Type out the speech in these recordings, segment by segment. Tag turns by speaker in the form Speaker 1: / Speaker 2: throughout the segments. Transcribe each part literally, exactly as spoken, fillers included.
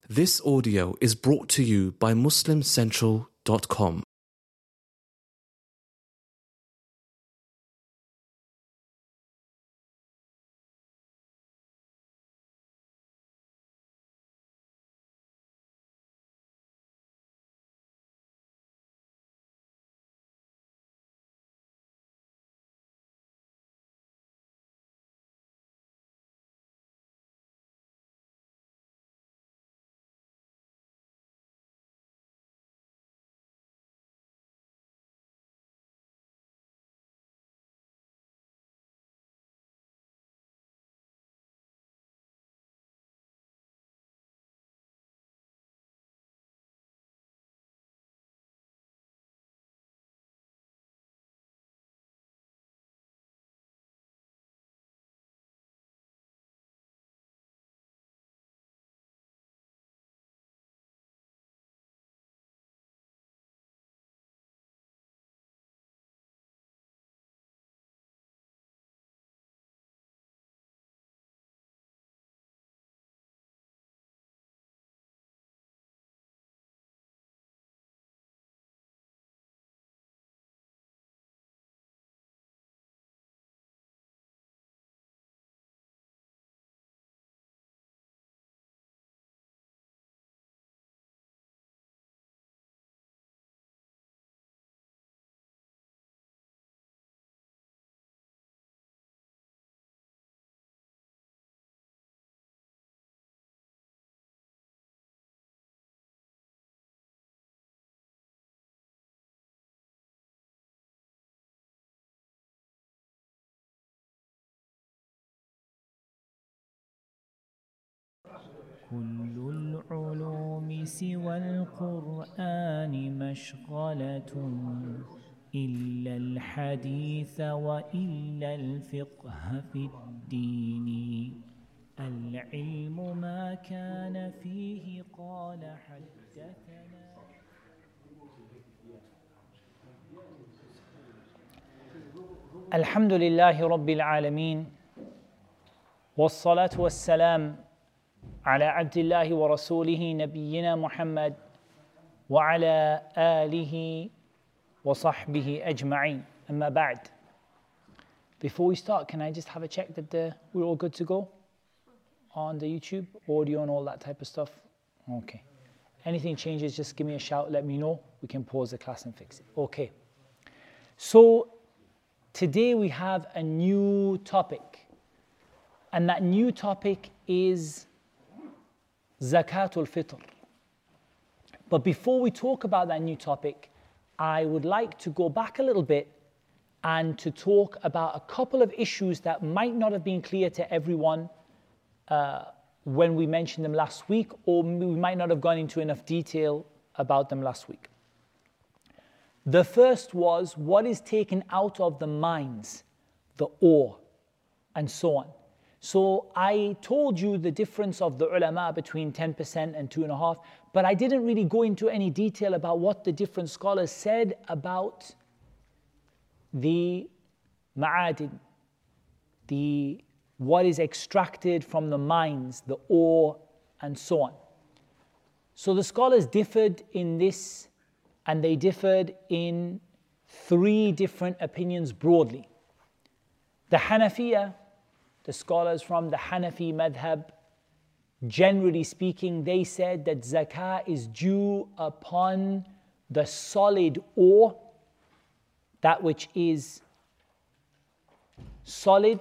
Speaker 1: This audio is brought to you by Muslim Central dot com.
Speaker 2: كل العلوم سوى القرآن مشغلة إلا الحديث وإلا الفقه في الدين العلم ما كان فيه قال حدثنا. الحمد لله رب العالمين والصلاة والسلام على عبد الله ورسوله نبينا محمد وعلى آله وصحبه أجمعين. أما بعد. Before we start, can I just have a check that the, we're all good to go on the YouTube, audio and all that type of stuff? Okay. Anything changes, just give me a shout, let me know. We can pause the class and fix it. Okay. So today we have a new topic. And that new topic is Zakatul Fitr. But before we talk about that new topic, I would like to go back a little bit and to talk about a couple of issues that might not have been clear to everyone uh, when we mentioned them last week, or we might not have gone into enough detail about them last week. The first was what is taken out of the minds, the awe, and so on. So I told you the difference of the ulama between ten percent and two and a half, but I didn't really go into any detail about what the different scholars said about the ma'adin, the what is extracted from the minds, the ore, and so on. So the scholars differed in this, and they differed in three different opinions broadly. The Hanafiya, the scholars from the Hanafi madhab, generally speaking, they said that zakah is due upon the solid ore, that which is solid,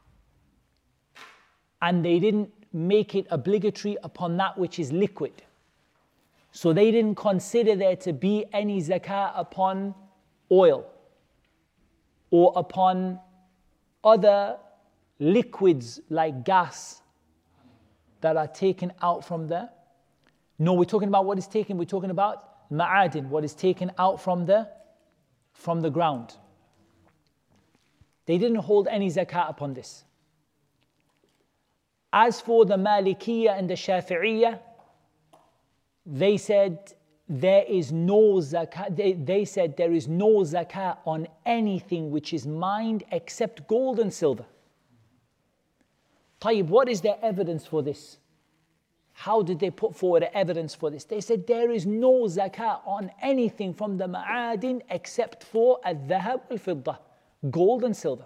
Speaker 2: and they didn't make it obligatory upon that which is liquid. So they didn't consider there to be any zakah upon oil or upon other liquids like gas that are taken out from there. No, we're talking about what is taken, we're talking about ma'adin, what is taken out from the from the ground. They didn't hold any zakat upon this. As for the Malikiyya and the Shafi'iyya, they said there is no zakat, they, they said there is no zakat on anything which is mined except gold and silver. طيب, what is their evidence for this? how did they put forward evidence for this? They said there is no zakah on anything from the ma'adin except for al-dhahab al-fidda, gold and silver.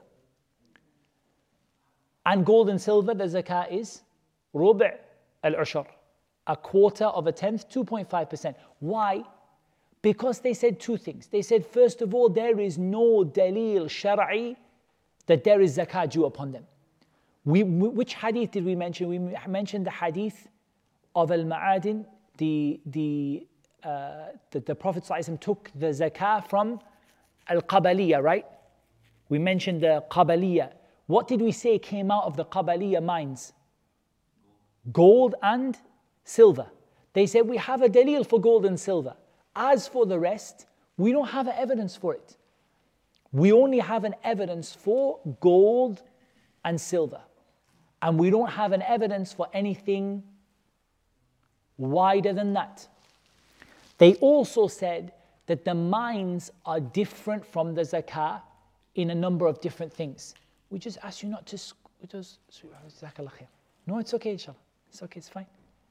Speaker 2: And gold and silver, the zakah is rubi' al-ushar, a quarter of a tenth, two point five percent. Why? Because they said two things. They said, first of all, there is no dalil shar'i that there is zakah due upon them. We, which hadith did we mention? We mentioned the hadith of al-ma'adin, the, the, uh, the, the Prophet ﷺ took the zakah from al-qabaliyah, right? We mentioned the qabaliyah. What did we say came out of the qabaliyah mines? Gold and silver. They said we have a dalil for gold and silver. As for the rest, we don't have evidence for it. We only have an evidence for gold and silver. And we don't have an evidence for anything wider than that. They also said that the mines are different from the zakah in a number of different things. We just ask you not to, just, no, it's okay, inshallah. It's okay, it's fine.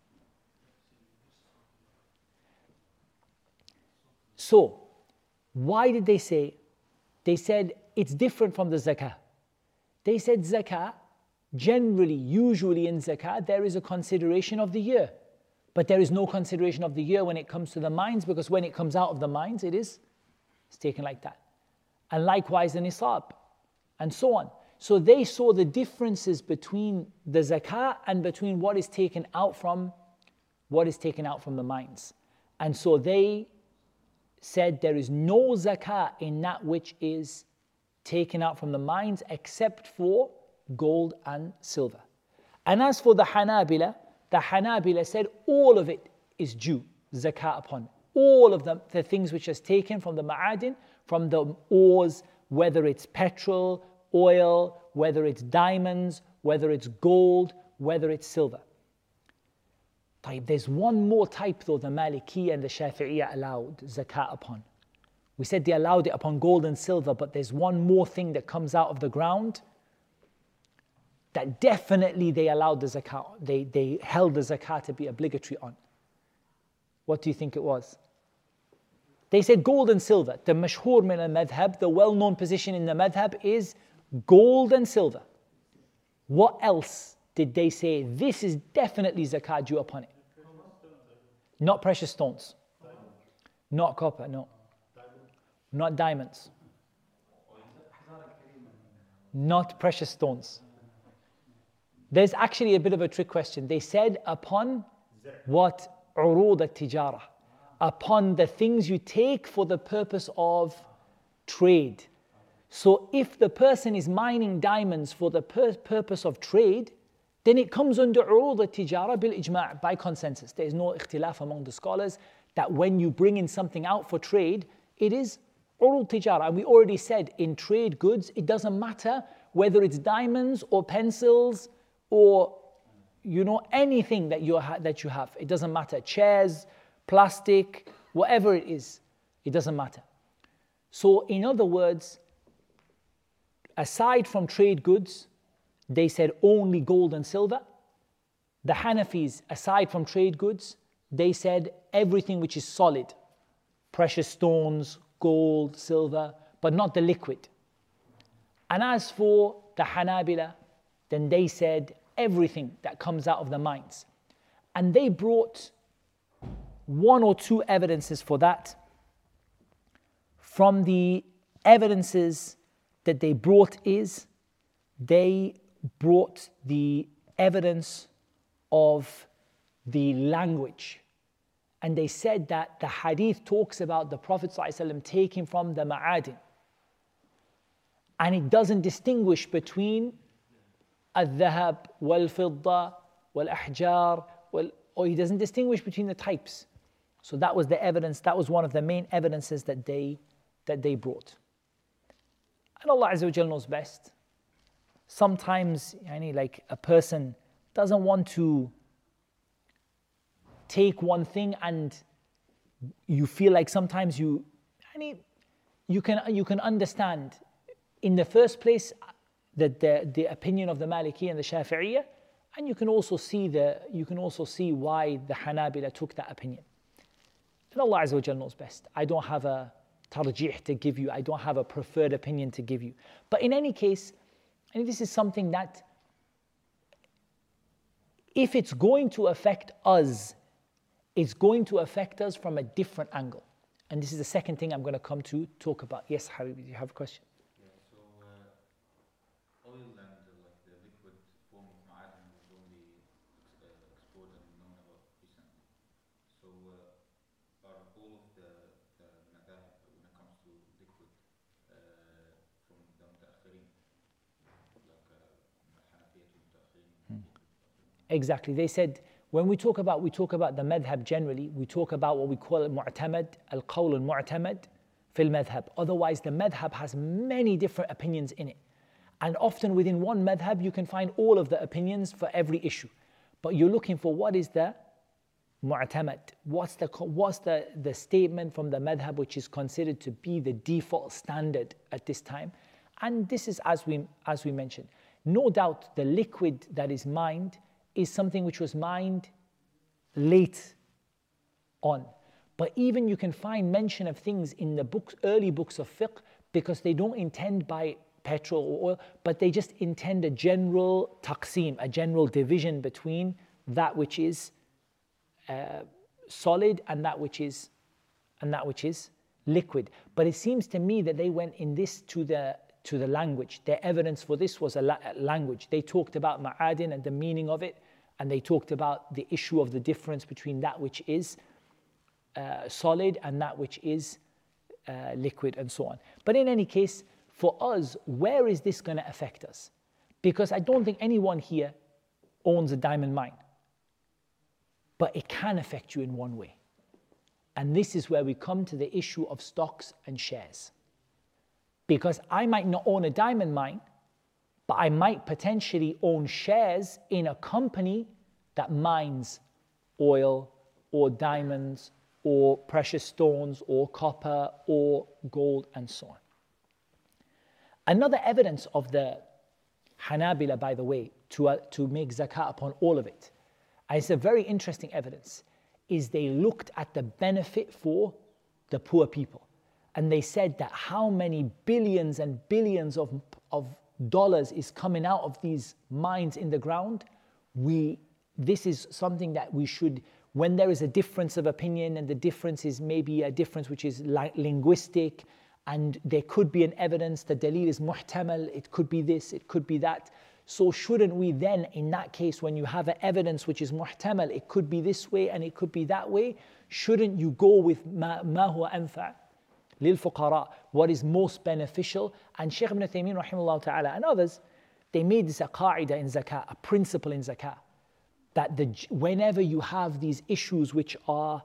Speaker 2: So, why did they say? They said it's different from the zakah. They said zakah, generally, usually in zakah, there is a consideration of the year. But there is no consideration of the year when it comes to the mines, because when it comes out of the mines, it is it's taken like that. And likewise the nisab, and so on. So they saw the differences between the zakah and between what is taken out from what is taken out from the mines. And so they said there is no zakah in that which is taken out from the mines except for gold and silver. And as for the Hanabila, the Hanabila said all of it is due zakah upon. All of them, the things which is taken from the ma'adin, from the ores, whether it's petrol, oil, whether it's diamonds, whether it's gold, whether it's silver. There's one more type though the Maliki and the Shafi'iyya allowed zakah upon. We said they allowed it upon gold and silver, but there's one more thing that comes out of the ground that definitely they allowed the zakah, they, they held the zakah to be obligatory on. What do you think it was? They said gold and silver. The mashhur min al-madhab, the well-known position in the madhab is gold and silver. What else did they say? This is definitely zakah due upon it. Not precious stones. Not copper, no. Not diamonds. Not precious stones. There's actually a bit of a trick question. They said upon what? Urud al-tijara. Upon the things you take for the purpose of trade. So if the person is mining diamonds for the pur- purpose of trade, then it comes under urud al-tijara bil ijma' by consensus. There is no ikhtilaf among the scholars that when you bring in something out for trade, it is urud tijara. And we already said in trade goods, it doesn't matter whether it's diamonds or pencils or you know anything that you ha- that you have. It doesn't matter. Chairs, plastic, whatever it is, it doesn't matter. So in other words, aside from trade goods, they said only gold and silver. The Hanafis, aside from trade goods, they said everything which is solid, precious stones, gold, silver, but not the liquid. And as for the Hanabila, then they said everything that comes out of the mines. And they brought one or two evidences for that. From the evidences that they brought is, they brought the evidence of the language. And they said that the hadith talks about the Prophet ﷺ taking from the ma'adin. And it doesn't distinguish between al-dhahab, wal-fidda, wal-ahjar, wal, or he doesn't distinguish between the types. So that was the evidence, that was one of the main evidences that they, that they brought. And Allah Azza wa Jal knows best. Sometimes, yani, like a person doesn't want to take one thing and you feel like sometimes you, yani, you can you can understand in the first place that the, the opinion of the Maliki and the Shafi'iyya, And you can also see the you can also see why the Hanabila took that opinion. And Allah Azza wa Jal knows best. I don't have a tarjih to give you. I don't have a preferred opinion to give you. But in any case, and this is something that if it's going to affect us, it's going to affect us from a different angle. And this is the second thing I'm going to come to talk about. Yes, Habibi, do you have a question?
Speaker 3: Yeah, so uh, oil and uh, like the liquid form of ma'adin was only uh, explored and known about recently. So uh, are all of the, the madhab when it comes to liquid uh, from the mutaakhirin, like uh, Hanafiyyah to mutaakhirin?
Speaker 2: Exactly. They said, when we talk about, we talk about the madhab generally, we talk about what we call mu'tamad, al-qawl al-mu'tamad fil madhab. Otherwise, the madhab has many different opinions in it. And often within one madhab, you can find all of the opinions for every issue. But you're looking for what is the mu'tamad, what's the what's the, the statement from the madhab which is considered to be the default standard at this time. And this is as we as we mentioned. No doubt the liquid that is mined is something which was mined late on. But even you can find mention of things in the books, early books of fiqh, because they don't intend by petrol or oil, but they just intend a general taqsim, a general division between that which is uh, solid and that which is and that which is liquid. But it seems to me that they went in this to the to the language. Their evidence for this was a la- language. They talked about ma'adin and the meaning of it, and they talked about the issue of the difference between that which is uh, solid and that which is uh, liquid and so on. But in any case, for us, where is this going to affect us? Because I don't think anyone here owns a diamond mine. But it can affect you in one way. And this is where we come to the issue of stocks and shares. Because I might not own a diamond mine, but I might potentially own shares in a company that mines oil or diamonds or precious stones or copper or gold and so on. Another evidence of the Hanabila, by the way, to, uh, to make zakat upon all of it, and it's a very interesting evidence, is they looked at the benefit for the poor people. And they said that how many billions and billions of, of dollars is coming out of these mines in the ground. We, this is something that we should, when there is a difference of opinion, and the difference is maybe a difference which is li- linguistic, and there could be an evidence, the dalil is muhtamal, it could be this, it could be that. So shouldn't we then, in that case, when you have an evidence which is muhtamal, it could be this way and it could be that way, shouldn't you go with ma, ma huwa anfa' للفقراء, what is most beneficial? And Shaykh ibn Uthaymeen rahimahullah ta'ala and others, they made this a qaida in zakah, a principle in zakah, that the, whenever you have these issues which are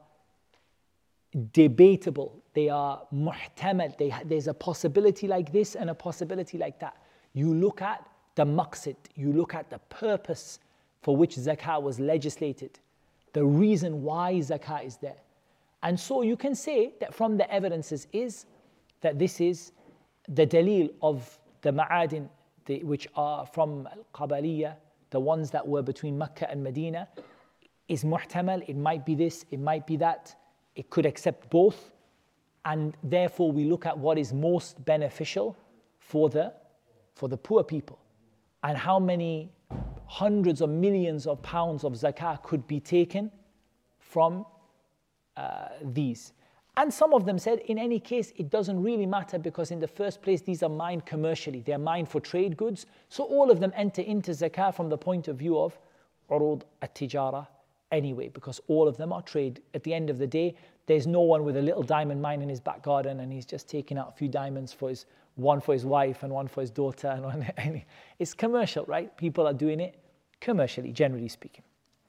Speaker 2: debatable, they are muhtamal, they, there's a possibility like this and a possibility like that. You look at the maqsid, you look at the purpose for which zakah was legislated, the reason why zakah is there. And so you can say that from the evidences is that this is the dalil of the ma'adin, the, which are from al-Qabaliyah, the ones that were between Mecca and Medina, is muhtamal, it might be this, it might be that, it could accept both, and therefore we look at what is most beneficial for the, for the poor people, and how many hundreds of millions of pounds of zakah could be taken from Uh, these. And some of them said, in any case, it doesn't really matter because in the first place, these are mined commercially. They're mined for trade goods. So all of them enter into zakah from the point of view of urud at-tijara anyway, because all of them are trade. At the end of the day, there's no one with a little diamond mine in his back garden and he's just taking out a few diamonds for his, one for his wife and one for his daughter. And one, and it's commercial, right? People are doing it commercially, generally speaking.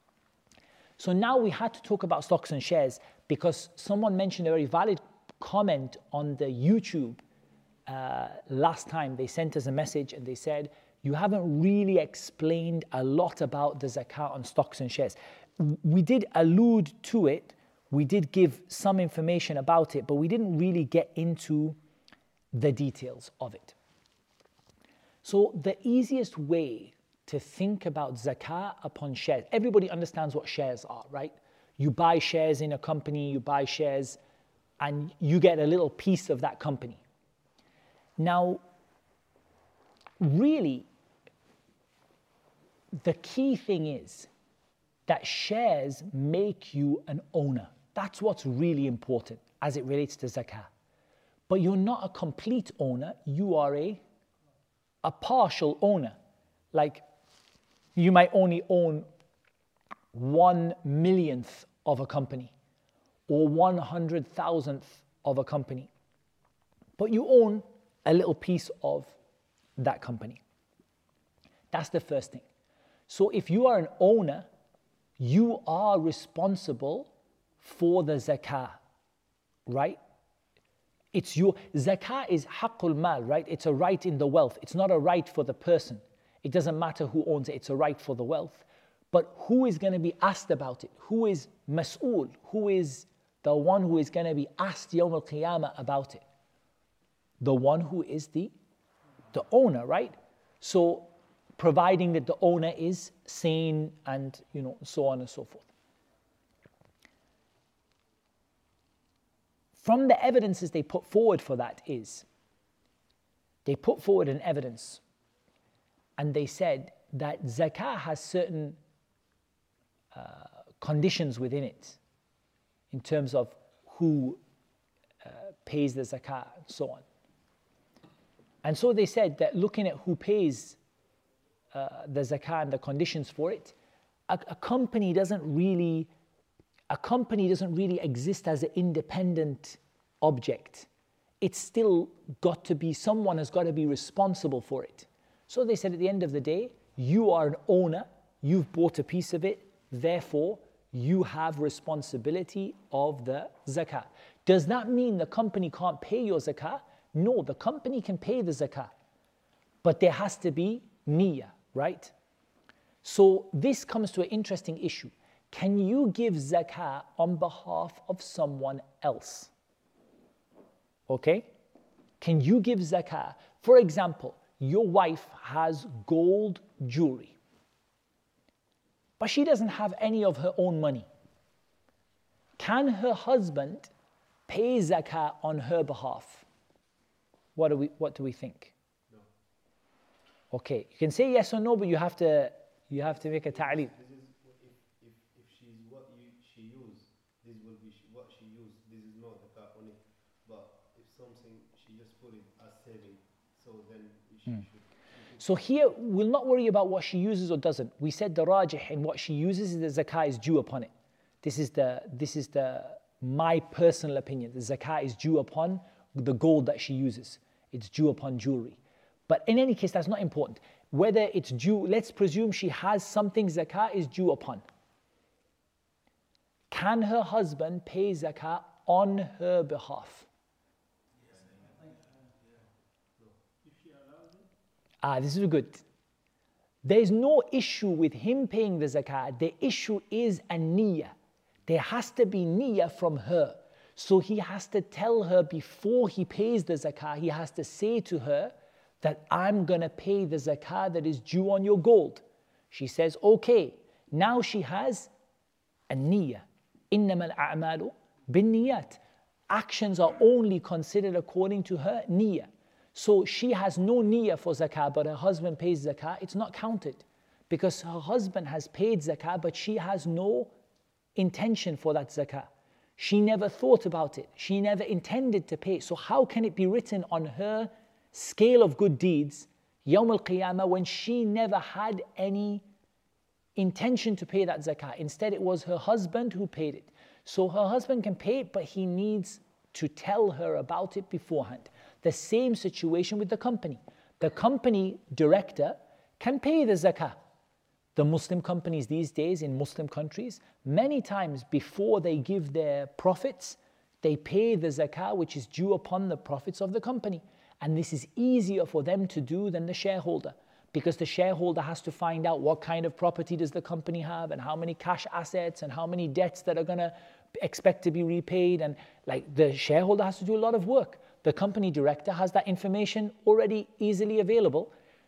Speaker 2: So now we had to talk about stocks and shares because someone mentioned a very valid comment on the YouTube uh, last time. They sent us a message and they said, you haven't really explained a lot about the zakat on stocks and shares. We did allude to it. We did give some information about it, but we didn't really get into the details of it. So the easiest way to think about zakah upon shares. Everybody understands what shares are, right? You buy shares in a company, you buy shares, and you get a little piece of that company. Now, really, the key thing is that shares make you an owner. That's what's really important as it relates to zakah. But you're not a complete owner, you are a, a partial owner. Like, you might only own one millionth of a company or one hundred thousandth of a company, but you own a little piece of that company. That's the first thing. So if you are an owner, you are responsible for the zakah, right? It's your, zakah is haqqul mal, right? It's a right in the wealth. It's not a right for the person. It doesn't matter who owns it, it's a right for the wealth. But who is going to be asked about it? Who is mas'ul? Who is the one who is going to be asked Yawm al-Qiyamah about it? The one who is the, the owner, right? So, providing that the owner is sane and, you know, so on and so forth. From the evidences they put forward for that is, they put forward an evidence and they said that zakah has certain uh, conditions within it in terms of who uh, pays the zakah and so on. And so they said that looking at who pays uh, the zakah and the conditions for it, a, a company doesn't really a company doesn't really exist as an independent object. It's still got to be, someone has got to be responsible for it. So they said at the end of the day, you are an owner, you've bought a piece of it, therefore you have responsibility of the zakah. Does that mean the company can't pay your zakah? No, the company can pay the zakah, but there has to be niyyah, right? So this comes to an interesting issue. Can you give zakah on behalf of someone else? Okay? Can you give zakah? For example, your wife has gold jewelry, but she doesn't have any of her own money. Can her husband pay zakah on her behalf? What do we, what do we think?
Speaker 4: No.
Speaker 2: Okay, you can say yes or no, but you have to, you have to make a ta'aleem.
Speaker 4: This is if, if, if she's what you, she used, this will be she, what she used. This is not the car on it. But if something, she just put it as saving, so then she
Speaker 2: Hmm.
Speaker 4: should.
Speaker 2: So here, we'll not worry about what she uses or doesn't. We said the rajih in what she uses is the zakah is due upon it. This is the, this is the, my personal opinion. The zakah is due upon the gold that she uses. It's due upon jewelry. But in any case, that's not important. Whether it's due, let's presume she has something zakah is due upon. Can her husband pay zakah on her behalf? Ah, this is good. There is no issue with him paying the zakah. The issue is a niyyah. There has to be niyyah from her. So he has to tell her before he pays the zakah, he has to say to her that I'm going to pay the zakah that is due on your gold. She says, okay. Now she has a niyyah. إِنَّمَا الْأَعْمَالُ بِالنِّيَّاتِ. Actions are only considered according to her niyyah. So she has no niyyah for zakah, but her husband pays zakah, it's not counted. Because her husband has paid zakah, but she has no intention for that zakah. She never thought about it. She never intended to pay. So how can it be written on her scale of good deeds, Yawm al-Qiyamah, when she never had any intention to pay that zakah? Instead, it was her husband who paid it. So her husband can pay it, but he needs to tell her about it beforehand. The same situation with the company. The company director can pay the zakah. The Muslim companies these days in Muslim countries, many times before they give their profits, they pay the zakah which is due upon the profits of the company. And this is easier for them to do than the shareholder, because the shareholder has to find out what kind of property does the company have and how many cash assets and how many debts that are going to expect to be repaid. And like the shareholder has to do a lot of work. The company director has that information already easily available.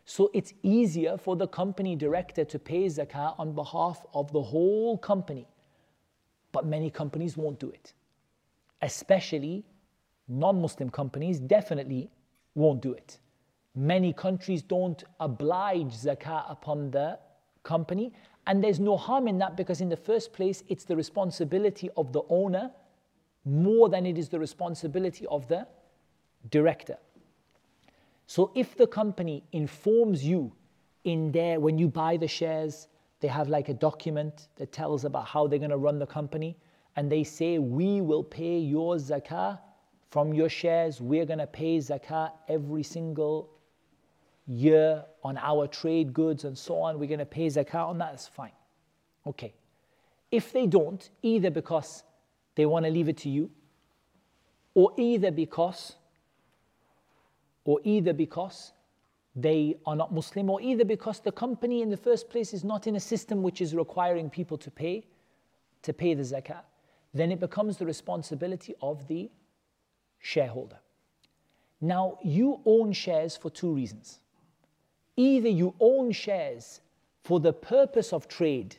Speaker 2: So it's easier for the company director to pay zakah on behalf of the whole company. But many companies won't do it. Especially non-Muslim companies definitely won't do it. Many countries don't oblige zakah upon the company, and there's no harm in that, because in the first place it's the responsibility of the owner more than it is the responsibility of the director. So if the company informs you in there, when you buy the shares, they have like a document that tells about how they're going to run the company, and they say, we will pay your zakah from your shares, we're going to pay zakah every single year on our trade goods and so on, we're going to pay zakah on that, that's fine. Okay. If they don't, either because they want to leave it to you, or either because, or either because they are not Muslim, or either because the company in the first place is not in a system which is requiring people to pay, to pay the zakah, then it becomes the responsibility of the shareholder. Now, you own shares for two reasons. Either you own shares for the purpose of trade,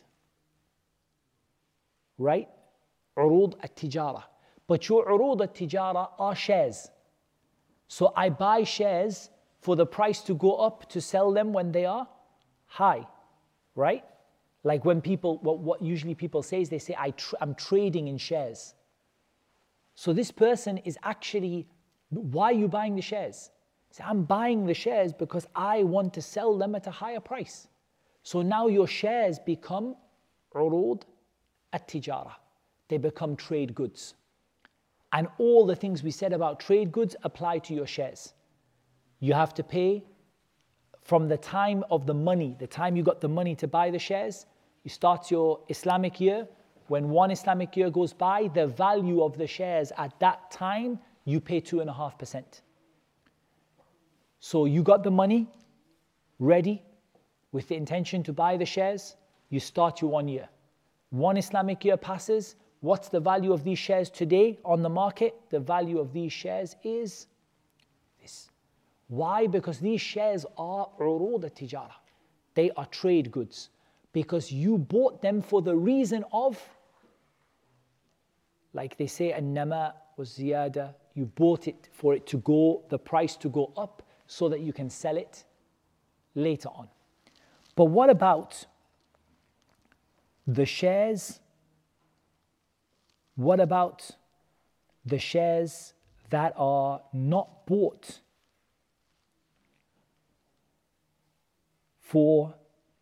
Speaker 2: right? Urud at-tijara. But your urud at-tijara are shares. So I buy shares for the price to go up to sell them when they are high, right? Like when people, what, what usually people say is they say, I tr- I'm trading in shares. So this person is actually, why are you buying the shares? Say, I'm buying the shares because I want to sell them at a higher price. So now your shares become urud at-tijara. They become trade goods. And all the things we said about trade goods apply to your shares. You have to pay from the time of the money, the time you got the money to buy the shares, you start your Islamic year. When one Islamic year goes by, the value of the shares at that time, you pay two and a half percent. So you got the money ready with the intention to buy the shares, you start your one year. One Islamic year passes, what's the value of these shares today on the market? The value of these shares is this. Why? Because these shares are urud at-tijara. They are trade goods. Because you bought them for the reason of, like they say, an-nama was ziyada. You bought it for it to go, the price to go up, so that you can sell it later on. But what about the shares? What about the shares that are not bought for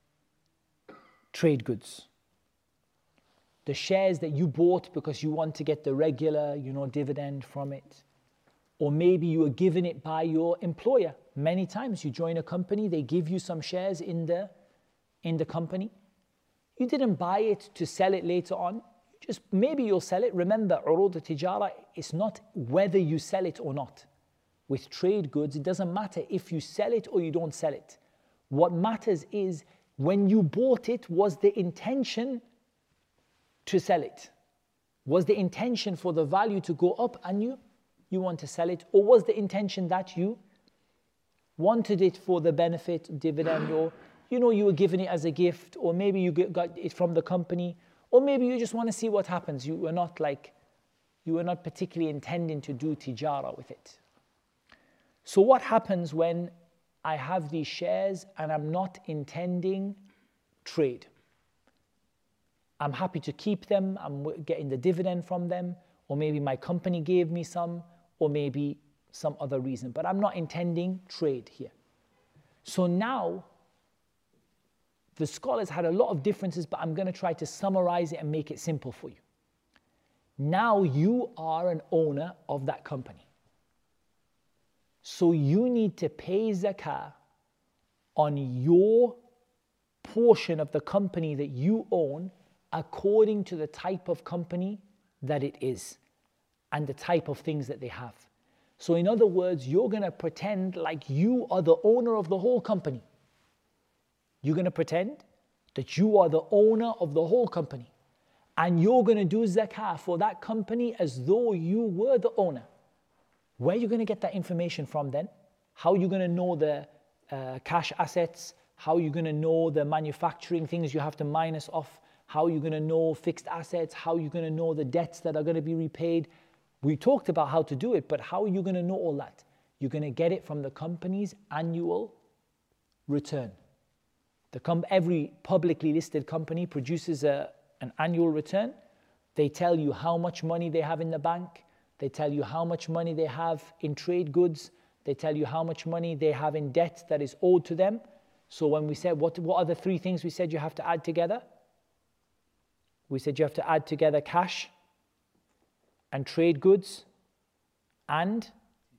Speaker 2: trade goods? The shares that you bought because you want to get the regular, you know, dividend from it. Or maybe you were given it by your employer. Many times you join a company, they give you some shares in the, in the company. You didn't buy it to sell it later on. Just maybe you'll sell it. Remember, urud al-tijara is not whether you sell it or not. With trade goods, it doesn't matter if you sell it or you don't sell it. What matters is when you bought it, was the intention to sell it? Was the intention for the value to go up and you, you want to sell it? Or was the intention that you wanted it for the benefit, dividend, or you know, you were given it as a gift, or maybe you got it from the company, or maybe you just want to see what happens. You were not like, you were not particularly intending to do tijara with it. So what happens when I have these shares and I'm not intending trade? I'm happy to keep them, I'm getting the dividend from them, or maybe my company gave me some, or maybe some other reason, but I'm not intending trade here. So now, the scholars had a lot of differences, but I'm going to try to summarize it and make it simple for you. Now you are an owner of that company. So you need to pay zakah on your portion of the company that you own according to the type of company that it is and the type of things that they have. So in other words, you're going to pretend like you are the owner of the whole company. You're going to pretend that you are the owner of the whole company, and you're going to do zakah for that company as though you were the owner. Where are you going to get that information from then? How are you going to know the uh, cash assets, how are you going to know the manufacturing things you have to minus off, how are you going to know fixed assets, how are you going to know the debts that are going to be repaid. We talked about how to do it, but how are you going to know all that? You're going to get it from the company's annual return. The com- every publicly listed company produces a, an annual return. They tell you how much money they have in the bank. They tell you how much money they have in trade goods. They tell you how much money they have in debt that is owed to them. So when we said, what, what are the three things we said you have to add together? We said you have to add together cash and trade goods and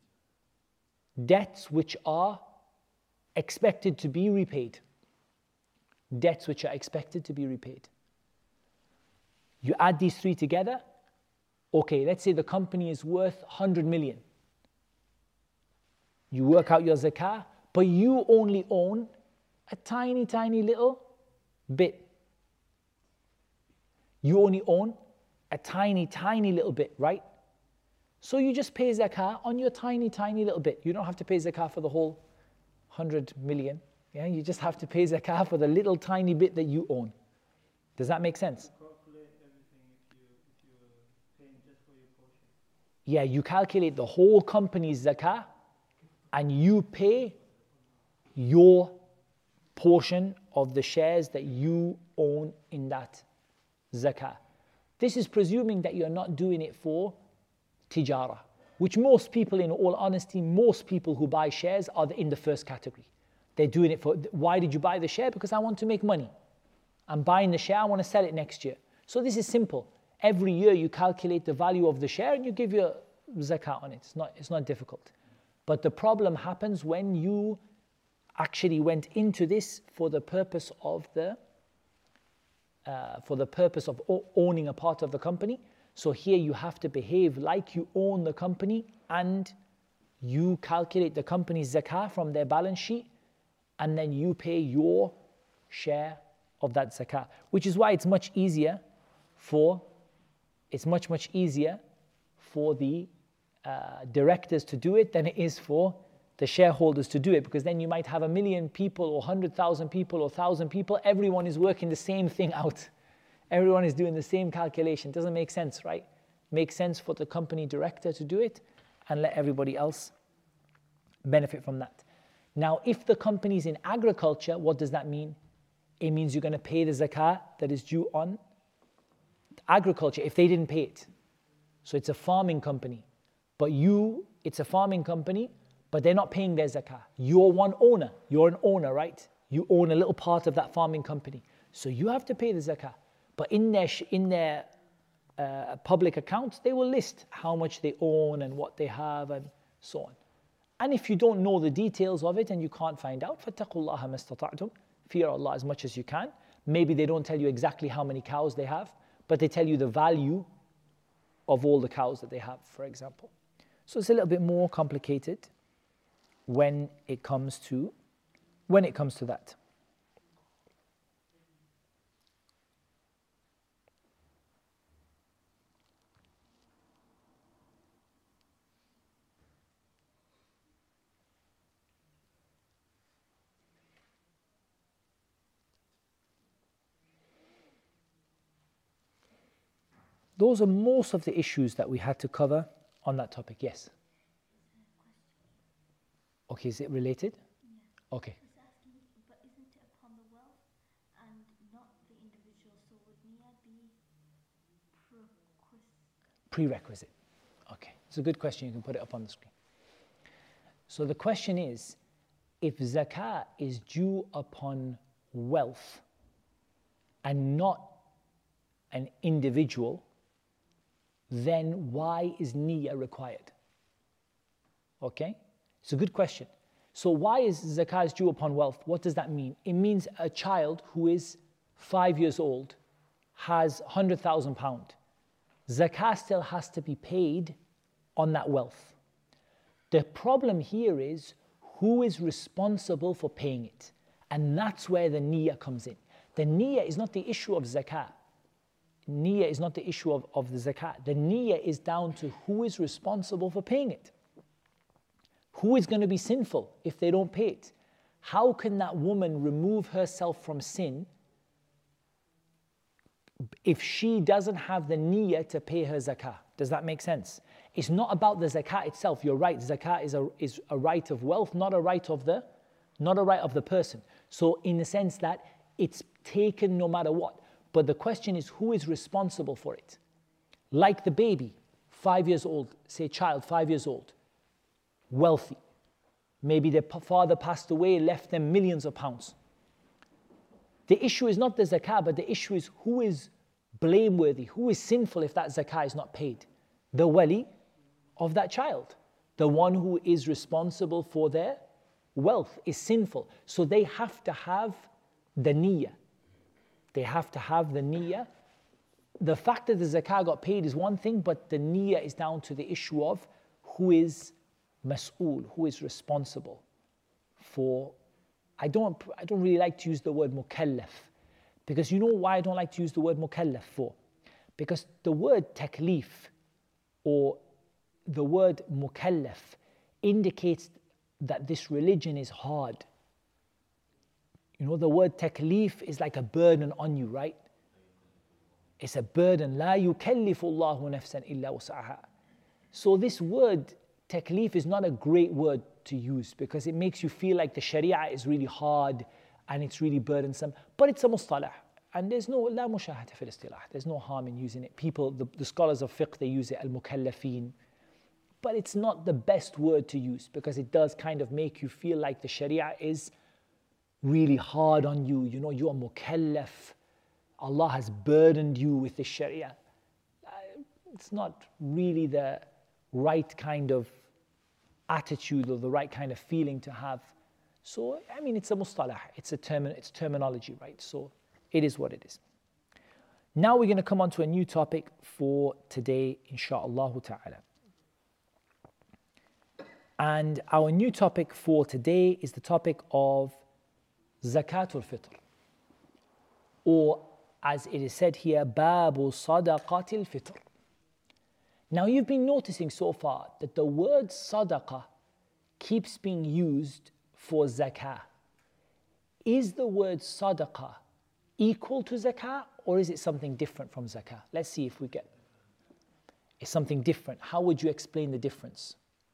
Speaker 2: debts which are expected to be repaid. Debts which are expected to be repaid. You add these three together. Okay, let's say the company is worth one hundred million. You work out your zakah, but you only own a tiny, tiny little bit. You only own a tiny, tiny little bit, right? So you just pay zakah on your tiny, tiny little bit. You don't have to pay zakah for the whole one hundred million. Yeah, you just have to pay zakah for the little tiny bit that you own. Does that make sense?
Speaker 5: Calculate everything if you if you're paying just for your portion.
Speaker 2: Yeah, you calculate the whole company's zakah and you pay your portion of the shares that you own in that zakah. This is presuming that you're not doing it for tijara, which most people, in all honesty, most people who buy shares are in the first category. They're doing it for, why did you buy the share? Because I want to make money. I'm buying the share, I want to sell it next year. So this is simple. Every year you calculate the value of the share and you give your zakah on it. It's not, it's not difficult. But the problem happens when you actually went into this for the purpose of the uh, for the purpose of o- owning a part of the company. So here you have to behave like you own the company and you calculate the company's zakah from their balance sheet and then you pay your share of that zakah, which is why it's much easier for it's much much easier for the uh, directors to do it than it is for the shareholders to do it, because then you might have a million people or one hundred thousand people or one thousand people. Everyone is working the same thing out. Everyone is doing the same calculation. Doesn't make sense, right? Makes sense for the company director to do it and let everybody else benefit from that. Now, if the company is in agriculture, what does that mean? It means you're going to pay the zakah that is due on agriculture if they didn't pay it. So it's a farming company. But you, it's a farming company, but they're not paying their zakah. You're one owner. You're an owner, right? You own a little part of that farming company. So you have to pay the zakah. But in their, in their uh, public accounts, they will list how much they own and what they have and so on. And if you don't know the details of it and you can't find out, فَاتَّقُوا اللَّهَ مَا اسْتَطَعْتُمْ, fear Allah as much as you can. Maybe they don't tell you exactly how many cows they have, but they tell you the value of all the cows that they have, for example. So it's a little bit more complicated when it comes to when it comes to that. Those are most of the issues that we had to cover on that topic. Yes? Okay, is it related?
Speaker 6: Yeah.
Speaker 2: Okay.
Speaker 6: I was asking, but isn't it upon the wealth and not the individual? So would niyyah be prerequisite?
Speaker 2: Prerequisite. Okay, it's a good question. You can put it up on the screen. So the question is, if zakah is due upon wealth and not an individual, then why is niyyah required? Okay, it's a good question. So why is zakah is due upon wealth? What does that mean? It means a child who is five years old has one hundred thousand pounds. Zakah still has to be paid on that wealth. The problem here is who is responsible for paying it? And that's where the niyyah comes in. The niyyah is not the issue of zakah. Niyyah is not the issue of, of the zakat. The niyyah is down to who is responsible for paying it. Who is going to be sinful if they don't pay it? how can that woman remove herself from sin if she doesn't have the niyyah to pay her zakah? Does that make sense? It's not about the zakah itself. You're right, zakah is a, is a right of wealth, not a right of the, not a right of the person. So in the sense that it's taken no matter what. But the question is, who is responsible for it? Like the baby, five years old, say child, five years old, wealthy. Maybe their father passed away, left them millions of pounds. The issue is not the zakah, but the issue is who is blameworthy, who is sinful if that zakah is not paid. The wali of that child, the one who is responsible for their wealth, is sinful. So they have to have the niyyah. They have to have the niyyah. The fact that the zakah got paid is one thing, but the niyyah is down to the issue of who is mas'ool, who is responsible for. I don't, I don't really like to use the word mukallaf, because you know why I don't like to use the word mukallaf for? Because the word taklif or the word mukallaf indicates that this religion is hard. You know, the word taklif is like a burden on you, right? It's a burden. لا يكلف الله نفسا إلا وسعها. So this word taklif is not a great word to use because it makes you feel like the sharia is really hard and it's really burdensome. But it's a mustalah. And there's no لا مشاهدة في الاصطلاح. There's no harm in using it. People, the, the scholars of fiqh, they use it al-mukallafin. But it's not the best word to use because it does kind of make you feel like the sharia is really hard on you. You know, you're mukallaf. Allah has burdened you with the sharia. Uh, it's not really the right kind of attitude or the right kind of feeling to have. So, I mean, it's a mustalah. It's a term, it's terminology, right? So, it is what it is. Now we're going to come on to a new topic for today, insha'Allah ta'ala. And our new topic for today is the topic of Zakatul Fitr. Or as it is said here, Babu Sadaqatil Fitr. Now you've been noticing so far that the word sadaqah keeps being used for zakah. Is the word sadaqah equal to zakah or is it something different from zakah? Let's see if we get it's something different. How would you explain the difference?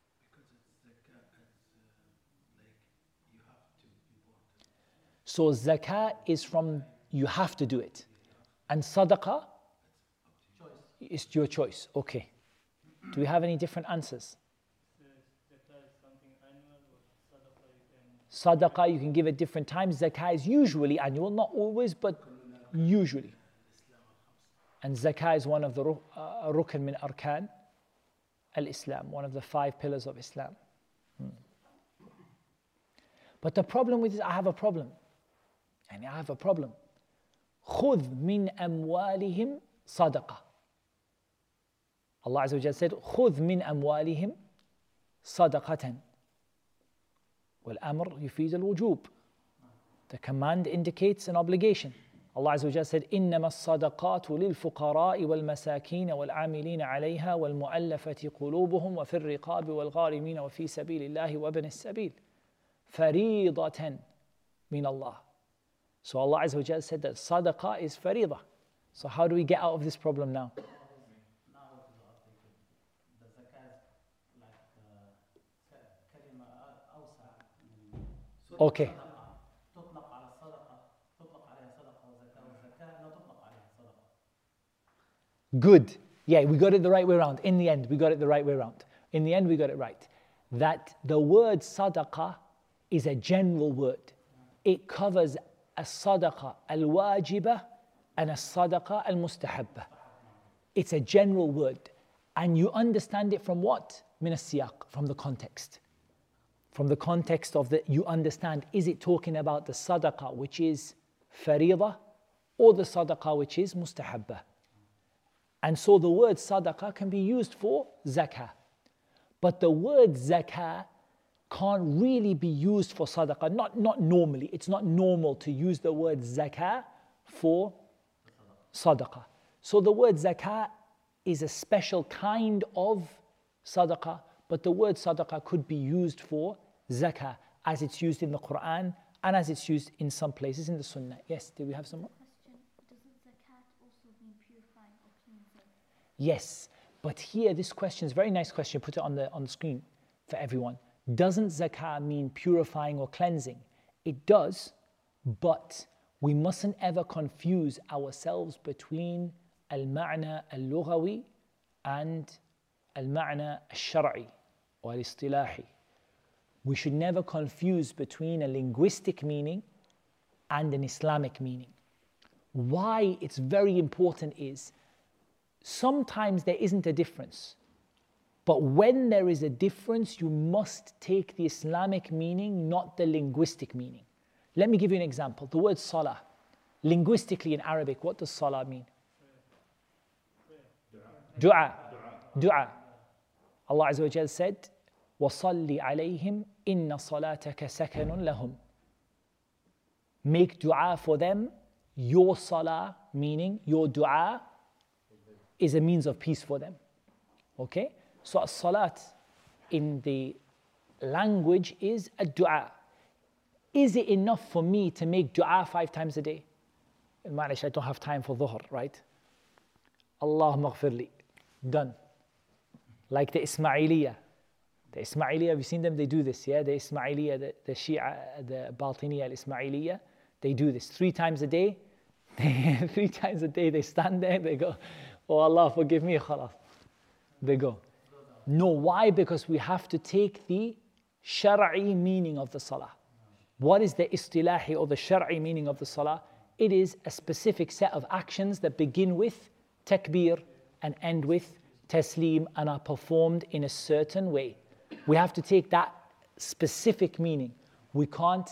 Speaker 2: So zakah is from you have to do it. And sadaqah is your choice. Okay. Do we have any different answers? Sadaqah you can give at different times. Zakah is usually annual, not always, but usually. And zakah is one of the uh, rukn min arkan al-Islam, one of the five pillars of Islam. Hmm. But the problem with this, I have a problem. And I have a problem. خُذْ مِنْ أَمْوَالِهِمْ صَدَقَةً. Allah Azza wa Jalla said, خُذْ مِنْ أَمْوَالِهِمْ صَدَقَةً. وَالْأَمْرُ يُفِيدُ الْوُجُوبِ. The command indicates an obligation. Allah Azza wa Jalla said, إِنَّمَا الصَّدَقَاتُ لِلْفُقَرَاءِ وَالْمَسَاكِينَ وَالْعَامِلِينَ عَلَيْهَا وَالْمُؤَلَّفَةِ قُلُوبُهُم وَفِي الرِّقَابِ وَالْغَارِمِينَ وَفِي سَبِيلِ اللَّهِ وَابْنِ السَّبِيلِ فَرِيضَةً مِنَ اللَّهِ. So Allah Azza wa Jalla said that sadaqah is faridah. So how do we get out of this problem now? Okay. Good. Yeah, we got it the right way around. In the end, we got it the right way around. In the end, we got it right. That the word sadaqah is a general word. It covers as-sadaqah al-wajibah and as-sadaqah al-mustahabbah. It's a general word. And you understand it from what? Min as-siyaq, from the context. From the context of the, you understand, is it talking about the sadaqah which is faridah or the sadaqah which is mustahabbah? And so the word sadaqah can be used for zakah. But the word zakah can't really be used for sadaqah, not, not normally. It's not normal to use the word zakah for sadaqah. So the word zakah is a special kind of sadaqah, but the word sadaqah could be used for zakah, as it's used in the Quran and as it's used in some places in the Sunnah. Yes, do we have some more?
Speaker 6: Question, doesn't zakat also mean purifying or cleansing?
Speaker 2: Yes, but here this question is a very nice question. Put it on the on the screen for everyone. Doesn't zakah mean purifying or cleansing? It does, but we mustn't ever confuse ourselves between al-ma'na al-lughawi and al-ma'na al-shar'i or al-istilahi. We should never confuse between a linguistic meaning and an Islamic meaning. Why it's very important is sometimes there isn't a difference. But when there is a difference, you must take the Islamic meaning, not the linguistic meaning. Let me give you an example. The word salah, linguistically in Arabic, what does salah mean? Dua. Dua. Allah Azza wa Jal said, وَصَلِّ عَلَيْهِمْ إِنَّ صَلَاتَكَ سَكَنٌ لَهُمْ. Make dua for them. Your salah, meaning your dua, is a means of peace for them. Okay? So a salat in the language is a dua. Is it enough for me to make dua five times a day? Ma'alish, I don't have time for dhuhr, right? Allahumma ghfirli. Done. Like the Ismailiyah. The Ismailiyah, have you seen them? They do this, yeah? The Ismailiyah, the, the Shia, the Batiniyah, al-Ismailiyah, they do this three times a day. Three times a day they stand there, they go, oh Allah, forgive me, khalas. They go. No, why? Because we have to take the shar'i meaning of the salah. What is the istilahi or the shar'i meaning of the salah? It is a specific set of actions that begin with takbir and end with taslim and are performed in a certain way. We have to take that specific meaning. We can't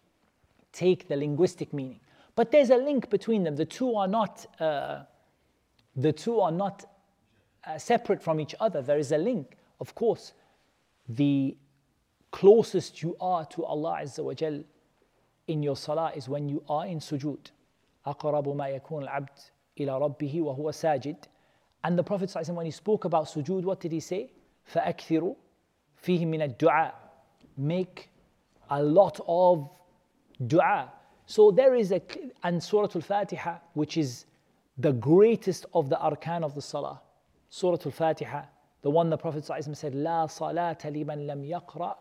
Speaker 2: take the linguistic meaning. But there's a link between them. The two are not, uh, the two are not uh, separate from each other. There is a link. Of course, the closest you are to Allah Azza wa Jal in your salah is when you are in sujood. أَقْرَبُ مَا يَكُونُ الْعَبْدُ إِلَى رَبِّهِ وَهُوَ سَاجِدٌ. And the Prophet ﷺ, when he spoke about sujood, what did he say? فَأَكْثِرُوا فِيهِ مِنَ الدُّعَاءِ. Make a lot of dua. So there is a, and Surah Al-Fatiha, which is the greatest of the arkan of the salah. Surah Al-Fatiha, the one the Prophet ﷺ said, لا صلاة لمن لم يقرأ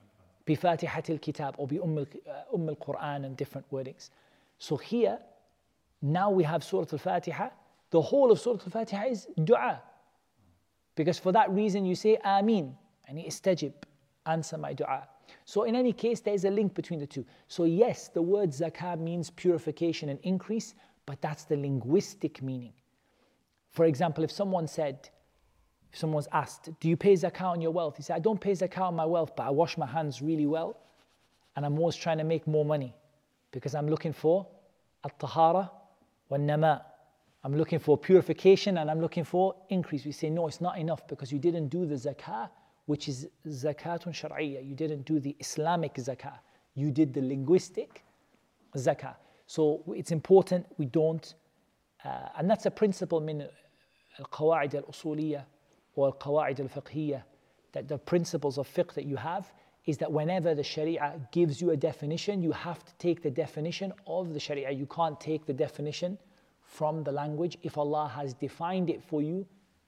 Speaker 2: بفاتحة الكتاب or بأم أم القرآن and different wordings. So here, now we have Surah Al-Fatiha. The whole of Surah Al-Fatiha is dua. Because for that reason you say Ameen, and istajib, answer my dua. So in any case, there is a link between the two. So yes, the word zakah means purification and increase, but that's the linguistic meaning. For example, if someone said, if someone's asked, do you pay zakah on your wealth? He said, I don't pay zakah on my wealth, but I wash my hands really well, and I'm always trying to make more money, because I'm looking for at-tahara wa-nama. I'm looking for purification and I'm looking for increase. We say, no, it's not enough, because you didn't do the zakah, which is zakatun shar'iyya. You didn't do the Islamic zakah. You did the linguistic zakah. So it's important we don't, uh, and that's a principle min al-qawa'id al-usuliyya or al-qawa'id al-fiqhiyya, that the principles of fiqh that you have is that whenever the sharia gives you a definition, you have to take the definition of the sharia. You can't take the definition from the language if Allah has defined it for you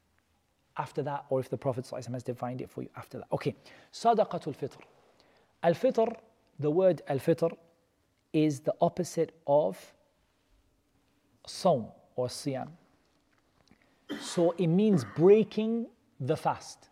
Speaker 2: after that, or if the Prophet ﷺ has defined it for you after that. Okay, Sadaqatul Fitr. Al-Fitr, the word Al-Fitr is the opposite of Sawm or Siyam. So it means breaking the fast.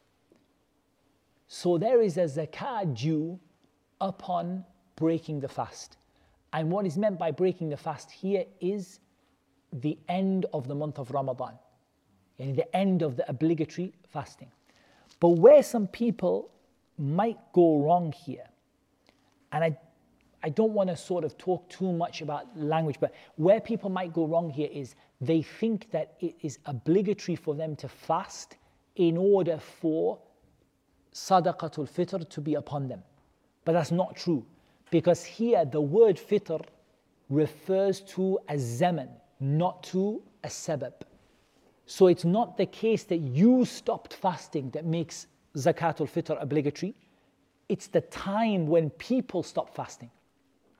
Speaker 2: So there is a zakah due upon breaking the fast. And what is meant by breaking the fast here is the end of the month of Ramadan. And the end of the obligatory fasting. But where some people might go wrong here, and I, I don't want to sort of talk too much about language, but where people might go wrong here is they think that it is obligatory for them to fast in order for Sadaqatul Fitr to be upon them. But that's not true, because here the word fitr refers to a zaman, not to a sabab. So it's not the case that you stopped fasting that makes Zakatul Fitr obligatory. It's the time when people stop fasting.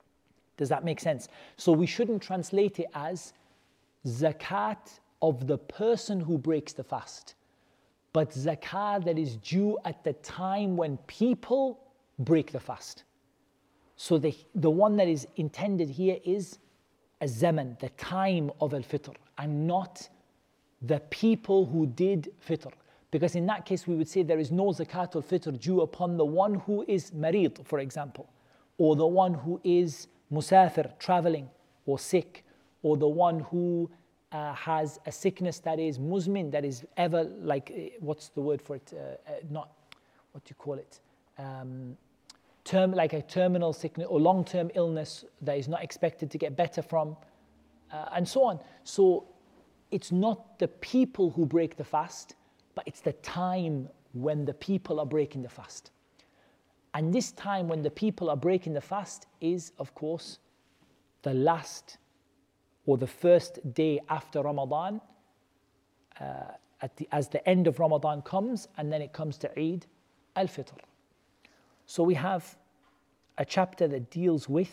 Speaker 2: Does that make sense? So we shouldn't translate it as zakat of the person who breaks the fast, but zakat that is due at the time when people break the fast. So the, the one that is intended here is a zaman, the time of al-fitr, and not the people who did fitr. Because in that case we would say there is no zakat al-fitr due upon the one who is marid, for example, or the one who is musafir, traveling, or sick, or the one who uh, has a sickness that is muzmin, that is ever like, uh, what's the word for it? Uh, uh, not, what do you call it? Um, term, like a terminal sickness or long-term illness that is not expected to get better from, uh, and so on. So it's not the people who break the fast, but it's the time when the people are breaking the fast. And this time when the people are breaking the fast is, of course, the last or the first day after Ramadan, uh, at the, as the end of Ramadan comes, and then it comes to Eid al-Fitr. So we have a chapter that deals with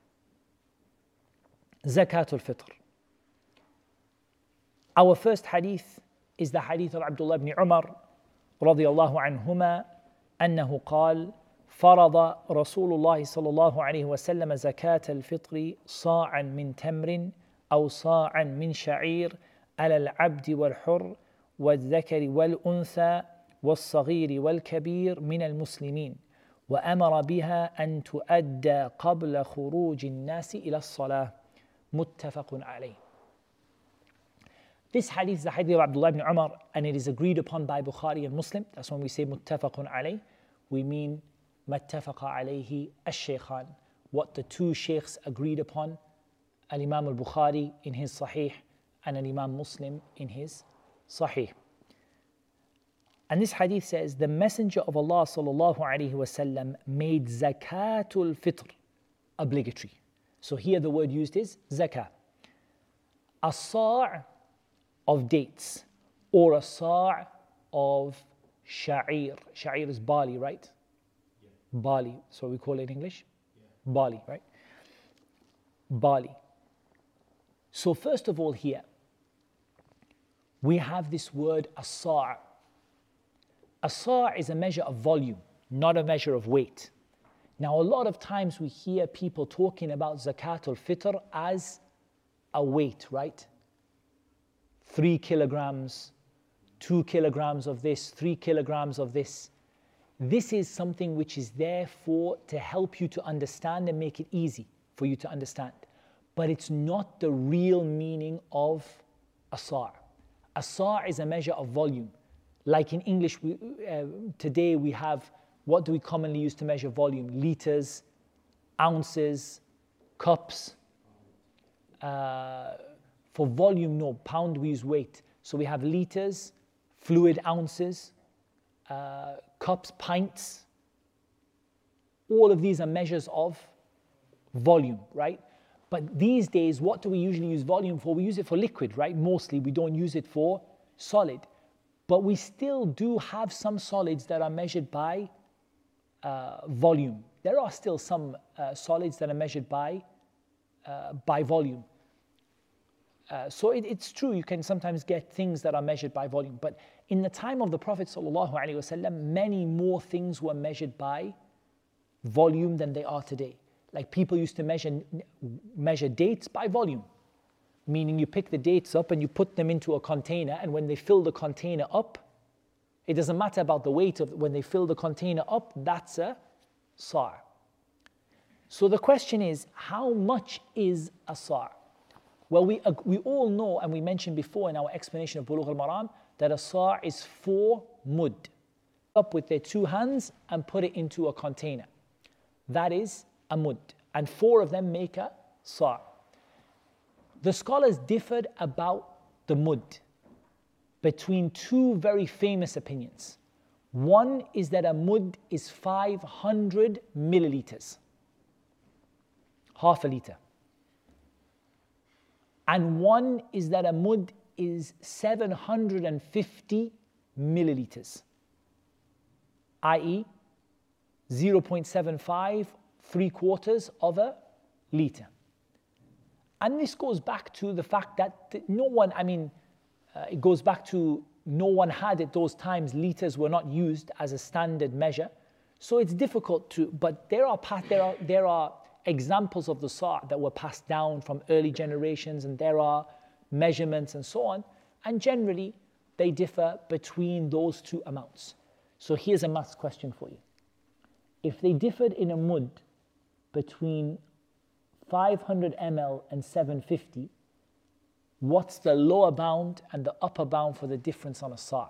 Speaker 2: Zakat al-Fitr. Our first hadith is the hadith of Abdullah ibn Umar رضي الله عنهما أنه قال فرض رسول الله صلى الله عليه وسلم زكاة الفطر صاعا من تمر أو صاعا من شعير على العبد والحر والذكر والأنثى والصغير والكبير من المسلمين وأمر بها أن تؤدى قبل خروج الناس إلى الصلاة متفق عليه. This hadith is the hadith of Abdullah ibn Umar, and it is agreed upon by Bukhari and Muslim. That's when we say muttafaqun alayh, we mean mattafaqa alayhi ash-shaykhan, what the two shaykhs agreed upon, al-Imam al-Bukhari in his Sahih and al-Imam Muslim in his Sahih. And this hadith says, the Messenger of Allah sallallahu alayhi wasallam made zakatul fitr obligatory. So here the word used is zakah. As-sa' of dates, or a sa' of sha'ir. Sha'ir is barley, right? Yeah. Barley, so we call it in English? Yeah. Barley, right? Barley. So first of all here, we have this word as-sa'. A-sa' is a measure of volume, not a measure of weight. Now a lot of times we hear people talking about zakat al-fitr as a weight, right? Three kilograms, two kilograms of this, three kilograms of this. This is something which is there for to help you to understand and make it easy for you to understand. But it's not the real meaning of a sa'. A sa' is a measure of volume. Like in English, we, uh, today we have, what do we commonly use to measure volume? Liters, ounces, cups. Uh, for volume, no, pound we use weight. So we have liters, fluid ounces, uh, cups, pints. All of these are measures of volume, right? But these days, what do we usually use volume for? We use it for liquid, right? Mostly, we don't use it for solid. But we still do have some solids that are measured by uh, volume. There are still some uh, solids that are measured by, uh, by volume. Uh, so it, it's true, you can sometimes get things that are measured by volume. But in the time of the Prophet ﷺ, many more things were measured by volume than they are today. Like people used to measure, measure dates by volume. Meaning you pick the dates up and you put them into a container, and when they fill the container up, it doesn't matter about the weight of, when they fill the container up, that's a sa'. So the question is, how much is a sa'? Well, we, we all know, and we mentioned before in our explanation of Bulugh al-Maram, that a sa' is four mud. Up with their two hands and put it into a container. That is a mud. And four of them make a sa'. The scholars differed about the mud between two very famous opinions. One is that a mud is five hundred milliliters, half a liter. And one is that a mud is seven hundred fifty milliliters, that is zero point seven five, three quarters of a litre. And this goes back to the fact that no one, I mean, uh, it goes back to no one had at those times, litres were not used as a standard measure. So it's difficult to, but there are, there are, there are examples of the sa' that were passed down from early generations, and there are measurements and so on. And generally, they differ between those two amounts. So here's a maths question for you. If they differed in a mud between five hundred milliliters and seven hundred fifty, what's the lower bound and the upper bound for the difference on a sa'?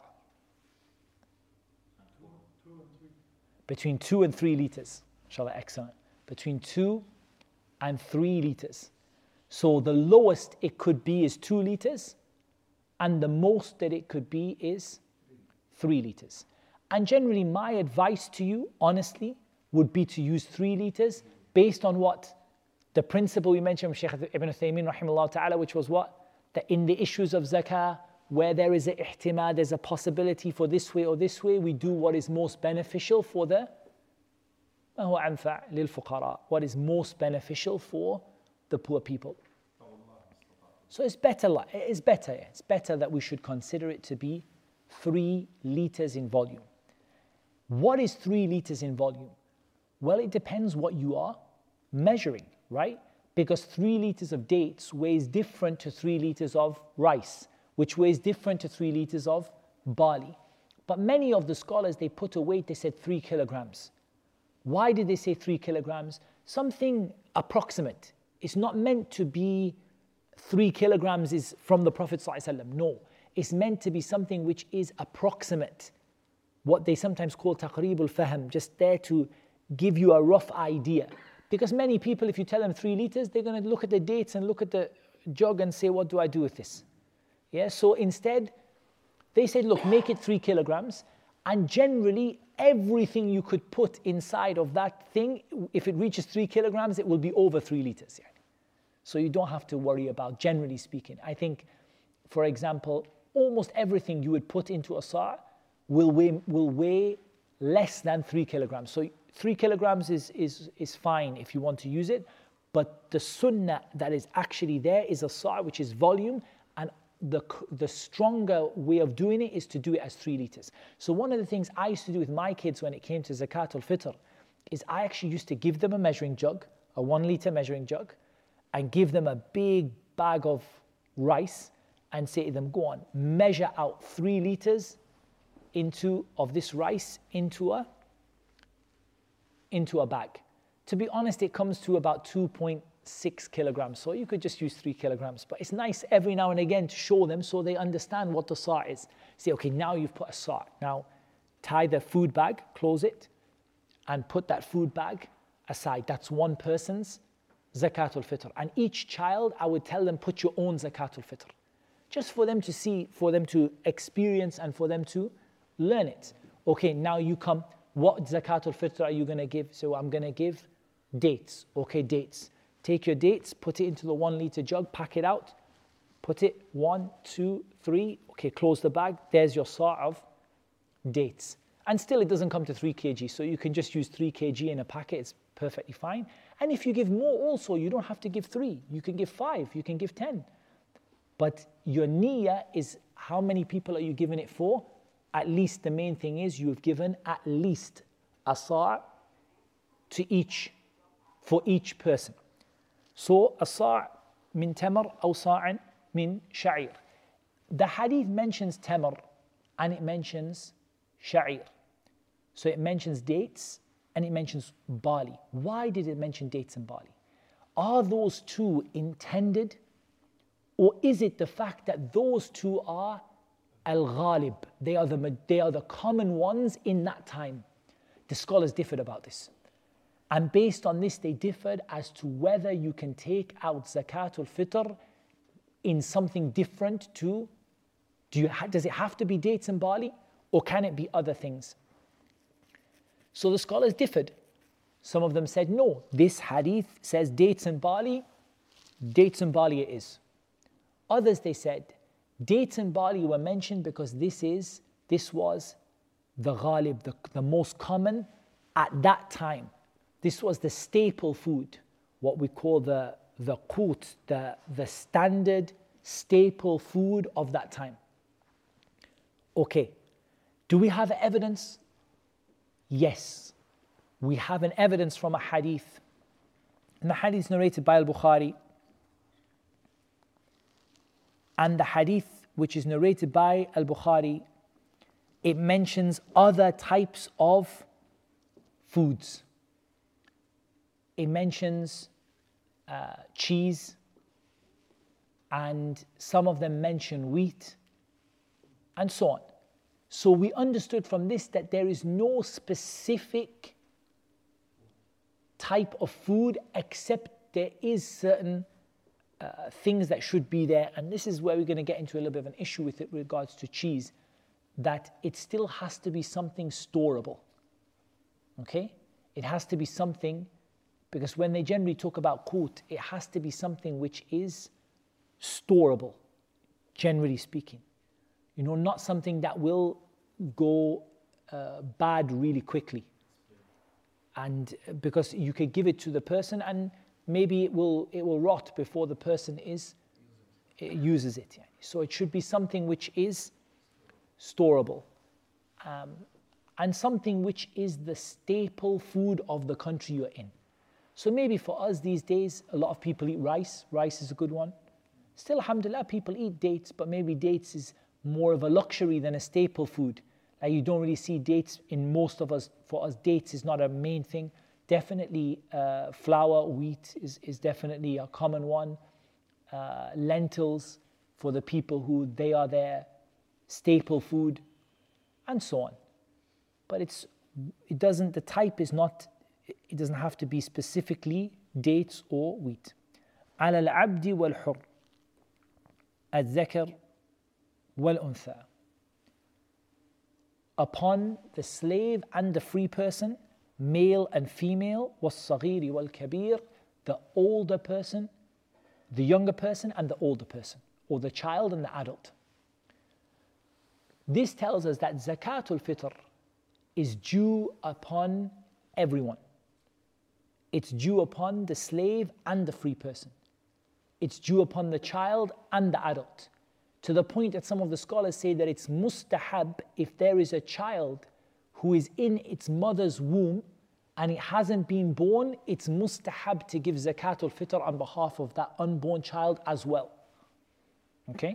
Speaker 2: Between two and three litres. Inshallah, excellent. Between two and three litres. So the lowest it could be is two litres, and the most that it could be is three litres. And generally, my advice to you, honestly, would be to use three litres based on what? The principle we mentioned from Shaykh Ibn Uthaymeen rahimahullah ta'ala, which was what? That in the issues of zakah, where there is a ihtimal, there's a possibility for this way or this way, we do what is most beneficial for the ما هو أنفع للفقراء, what is most beneficial for the poor people. So it's better, it's better, it's better that we should consider it to be three litres in volume. What is three litres in volume? Well, it depends what you are measuring, right? Because three litres of dates weighs different to three litres of rice, which weighs different to three litres of barley. But many of the scholars, they put a weight, they said three kilograms. Why did they say three kilograms? Something approximate. It's not meant to be three kilograms is from the Prophet ﷺ. No, it's meant to be something which is approximate. What they sometimes call taqreeb al-fahm, just there to give you a rough idea. Because many people, if you tell them three liters, they're going to look at the dates and look at the jug and say, what do I do with this? Yeah, so instead, they said, look, make it three kilograms. And generally, everything you could put inside of that thing, if it reaches three kilograms, it will be over three liters. Yeah. So you don't have to worry about, generally speaking. I think, for example, almost everything you would put into a sa' will weigh, will weigh less than three kilograms. So three kilograms is, is, is fine if you want to use it, but the sunnah that is actually there is a sa' which is volume, and the, the stronger way of doing it is to do it as three liters. So one of the things I used to do with my kids when it came to Zakat al-Fitr is I actually used to give them a measuring jug, a one liter measuring jug, and give them a big bag of rice and say to them, go on, measure out three liters into of this rice into a into a bag. To be honest, it comes to about two point six kilograms. So you could just use three kilograms. But it's nice every now and again to show them so they understand what the sa' is. Say, okay, now you've put a sa'. Now tie the food bag, close it, and put that food bag aside. That's one person's Zakat al-Fitr. And each child, I would tell them, put your own Zakat al-Fitr. Just for them to see, for them to experience, and for them to learn it. Okay, now you come, what Zakat al-Fitr are you going to give? So I'm going to give dates. Okay, dates. Take your dates, put it into the one liter jug, pack it out, put it one, two, three. Okay, close the bag. There's your sa' of dates. And still it doesn't come to three kilograms, so you can just use three kilograms in a packet. It's perfectly fine. And if you give more also, you don't have to give three. You can give five, you can give ten. But your niyyah is how many people are you giving it for? At least the main thing is you've given at least a sa' to each, for each person. So a sa' min tamar aw sa'an min sha'ir. The hadith mentions tamar and it mentions sha'ir. So it mentions dates and it mentions barley. Why did it mention dates and barley? Are those two intended, or is it the fact that those two are al-ghalib? They are the, they are the common ones in that time. The scholars differed about this. And based on this, they differed as to whether you can take out Zakat al-Fitr in something different to, do you ha- does it have to be dates and barley, or can it be other things? So the scholars differed. Some of them said, no, this hadith says dates and barley, dates and barley it is. Others, they said, dates and barley were mentioned because this is, this was the ghalib, the, the most common at that time. This was the staple food. what we call the, the qut, the, the standard staple food of that time. Okay, do we have evidence? Yes, we have an evidence from a hadith. And the hadith is narrated by Al-Bukhari. And the hadith which is narrated by Al-Bukhari, it mentions other types of foods. It mentions uh, cheese, and some of them mention wheat, and so on. So we understood from this that there is no specific type of food, except there is certain uh, things that should be there. And this is where we're going to get into a little bit of an issue with it with regards to cheese, that it still has to be something storable. Okay? It has to be something, because when they generally talk about qut, it has to be something which is storable, generally speaking. You know, not something that will go uh, bad really quickly. And because you could give it to the person and maybe it will it will rot before the person is it uses it. So it should be something which is storable, um, and something which is the staple food of the country you're in. So maybe for us these days, a lot of people eat rice. Rice is a good one. Still, alhamdulillah, people eat dates, but maybe dates is more of a luxury than a staple food. Like you don't really see dates in most of us. For us, dates is not a main thing. Definitely uh, flour, wheat is, is definitely a common one. Uh, lentils for the people who they are their staple food, and so on. But it's it doesn't, the type is not, it doesn't have to be specifically dates or wheat. على العبد والحر الذكر والأنثى. Upon the slave and the free person, male and female, والصغير والكبير, the older person, the younger person and the older person, or the child and the adult. This tells us that Zakatul Fitr is due upon everyone. It's due upon the slave and the free person. It's due upon the child and the adult. To the point that some of the scholars say that it's mustahab if there is a child who is in its mother's womb and it hasn't been born, it's mustahab to give Zakatul Fitr on behalf of that unborn child as well. Okay?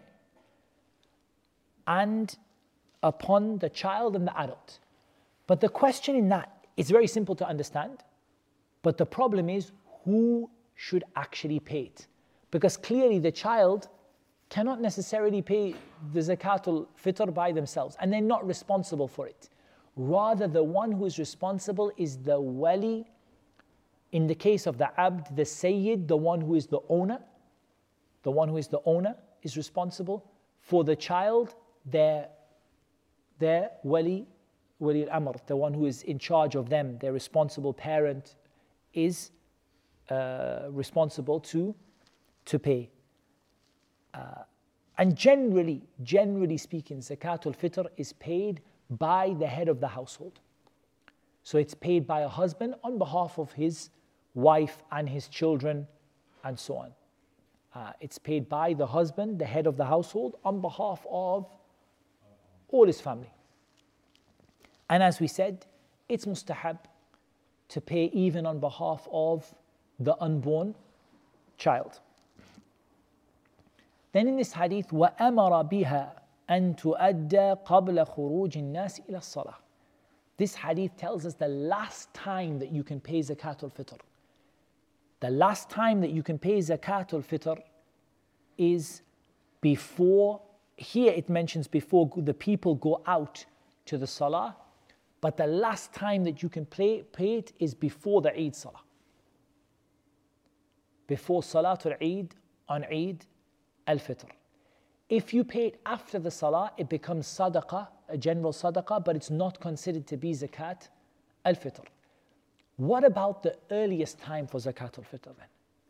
Speaker 2: And upon the child and the adult. But the question in that is very simple to understand. But the problem is, who should actually pay it? Because clearly the child cannot necessarily pay the Zakatul Fitr by themselves, and they're not responsible for it. Rather, the one who is responsible is the wali. In the case of the abd, the sayyid, the one who is the owner, the one who is the owner is responsible. For the child, their, their wali, wali al-amr, the one who is in charge of them, their responsible parent, is uh, responsible to, to pay. Uh, and generally, generally speaking, Zakatul Fitr is paid by the head of the household. So it's paid by a husband on behalf of his wife and his children and so on. Uh, it's paid by the husband, the head of the household, on behalf of all his family. And as we said, it's mustahab to pay even on behalf of the unborn child. Then in this hadith, وَأَمَرَ بِهَا أَن تُؤَدَّى قَبْلَ خُرُوجِ النَّاسِ إِلَى الصَّلَاةِ. This hadith tells us the last time that you can pay Zakatul Fitr. The last time that you can pay Zakatul Fitr is before, here it mentions before the people go out to the Salah, but the last time that you can pay, pay it is before the Eid Salah. Before Salatul Eid on Eid al-Fitr. If you pay it after the Salah, it becomes sadaqah, a general sadaqah, but it's not considered to be zakat al-Fitr. What about the earliest time for Zakat al-Fitr then?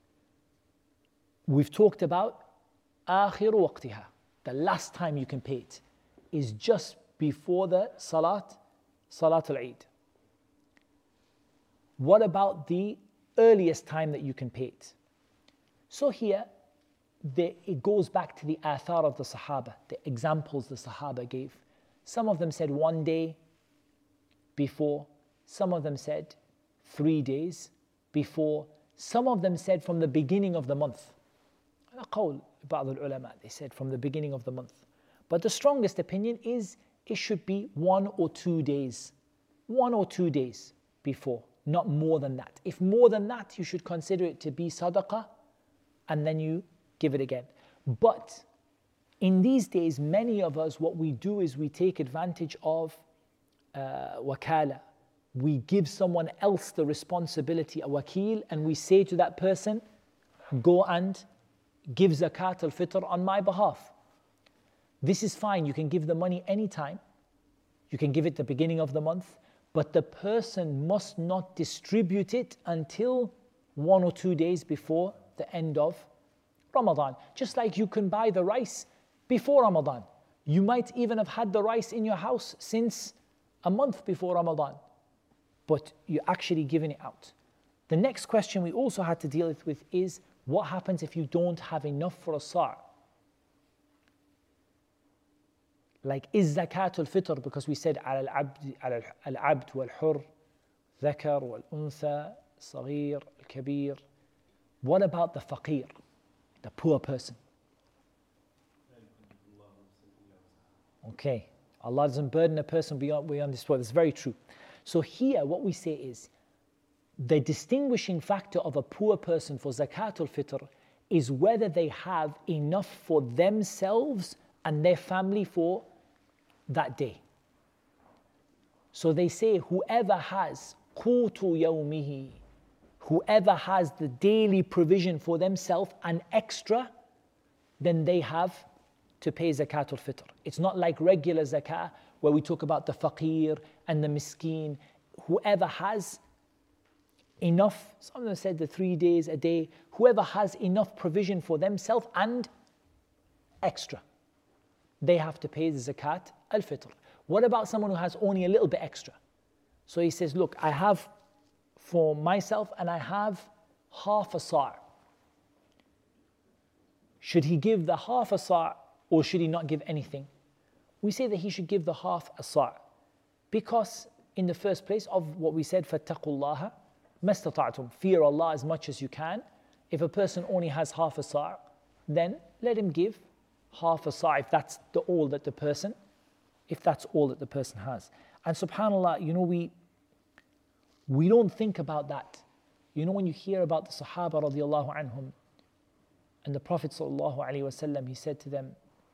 Speaker 2: We've talked about آخر وقتها, the last time you can pay it is just before the Salat, Salat al-Eid. What about the earliest time that you can pay it. So here, the, it goes back to the athar of the Sahaba, the examples the Sahaba gave. Some of them said one day before, some of them said three days before, some of them said from the beginning of the month. قول بعض العلماء, they said from the beginning of the month. But the strongest opinion is it should be one or two days, one or two days before, not more than that. If more than that, you should consider it to be sadaqah, and then you give it again. But in these days, many of us, what we do is we take advantage of uh, wakala. We give someone else the responsibility, a wakil, and we say to that person, go and give zakat al-fitr on my behalf. This is fine, you can give the money anytime. You can give it the beginning of the month, but the person must not distribute it until one or two days before the end of Ramadan. Just like you can buy the rice before Ramadan. You might even have had the rice in your house since a month before Ramadan, but you're actually giving it out. The next question we also had to deal with is, what happens if you don't have enough for a sa'? Like, is zakat al-fitr, because we said al abd al abd wal hur, dhakar wal untha, saghir, al kabir. What about the faqir, the poor person? Okay, Allah doesn't burden a person beyond, beyond this world. It's very true. So here, what we say is, the distinguishing factor of a poor person for zakat al-fitr is whether they have enough for themselves and their family for that day. So they say, whoever has qutu yawmihi, whoever has the daily provision for themselves and extra, then they have to pay zakat al-fitr. It's not like regular zakah where we talk about the faqir and the miskeen. Whoever has enough, some of them said the three days a day, whoever has enough provision for themselves and extra, they have to pay the zakat al-fitr. What about someone who has only a little bit extra? So he says, look, I have for myself and I have half a sa'. Should he give the half a sa' or should he not give anything? We say that he should give the half a sa', because in the first place of what we said, فَاتَّقُوا اللَّهَ مَسْتَطَعْتُمْ, fear Allah as much as you can. If a person only has half a sa', then let him give half a sa' if that's the all that the person, if that's all that the person has. And subhanAllah, you know, we we don't think about that. You know, when you hear about the Sahaba radiallahu anhum, and the Prophet sallallahu alaihi wasallam, he said to them,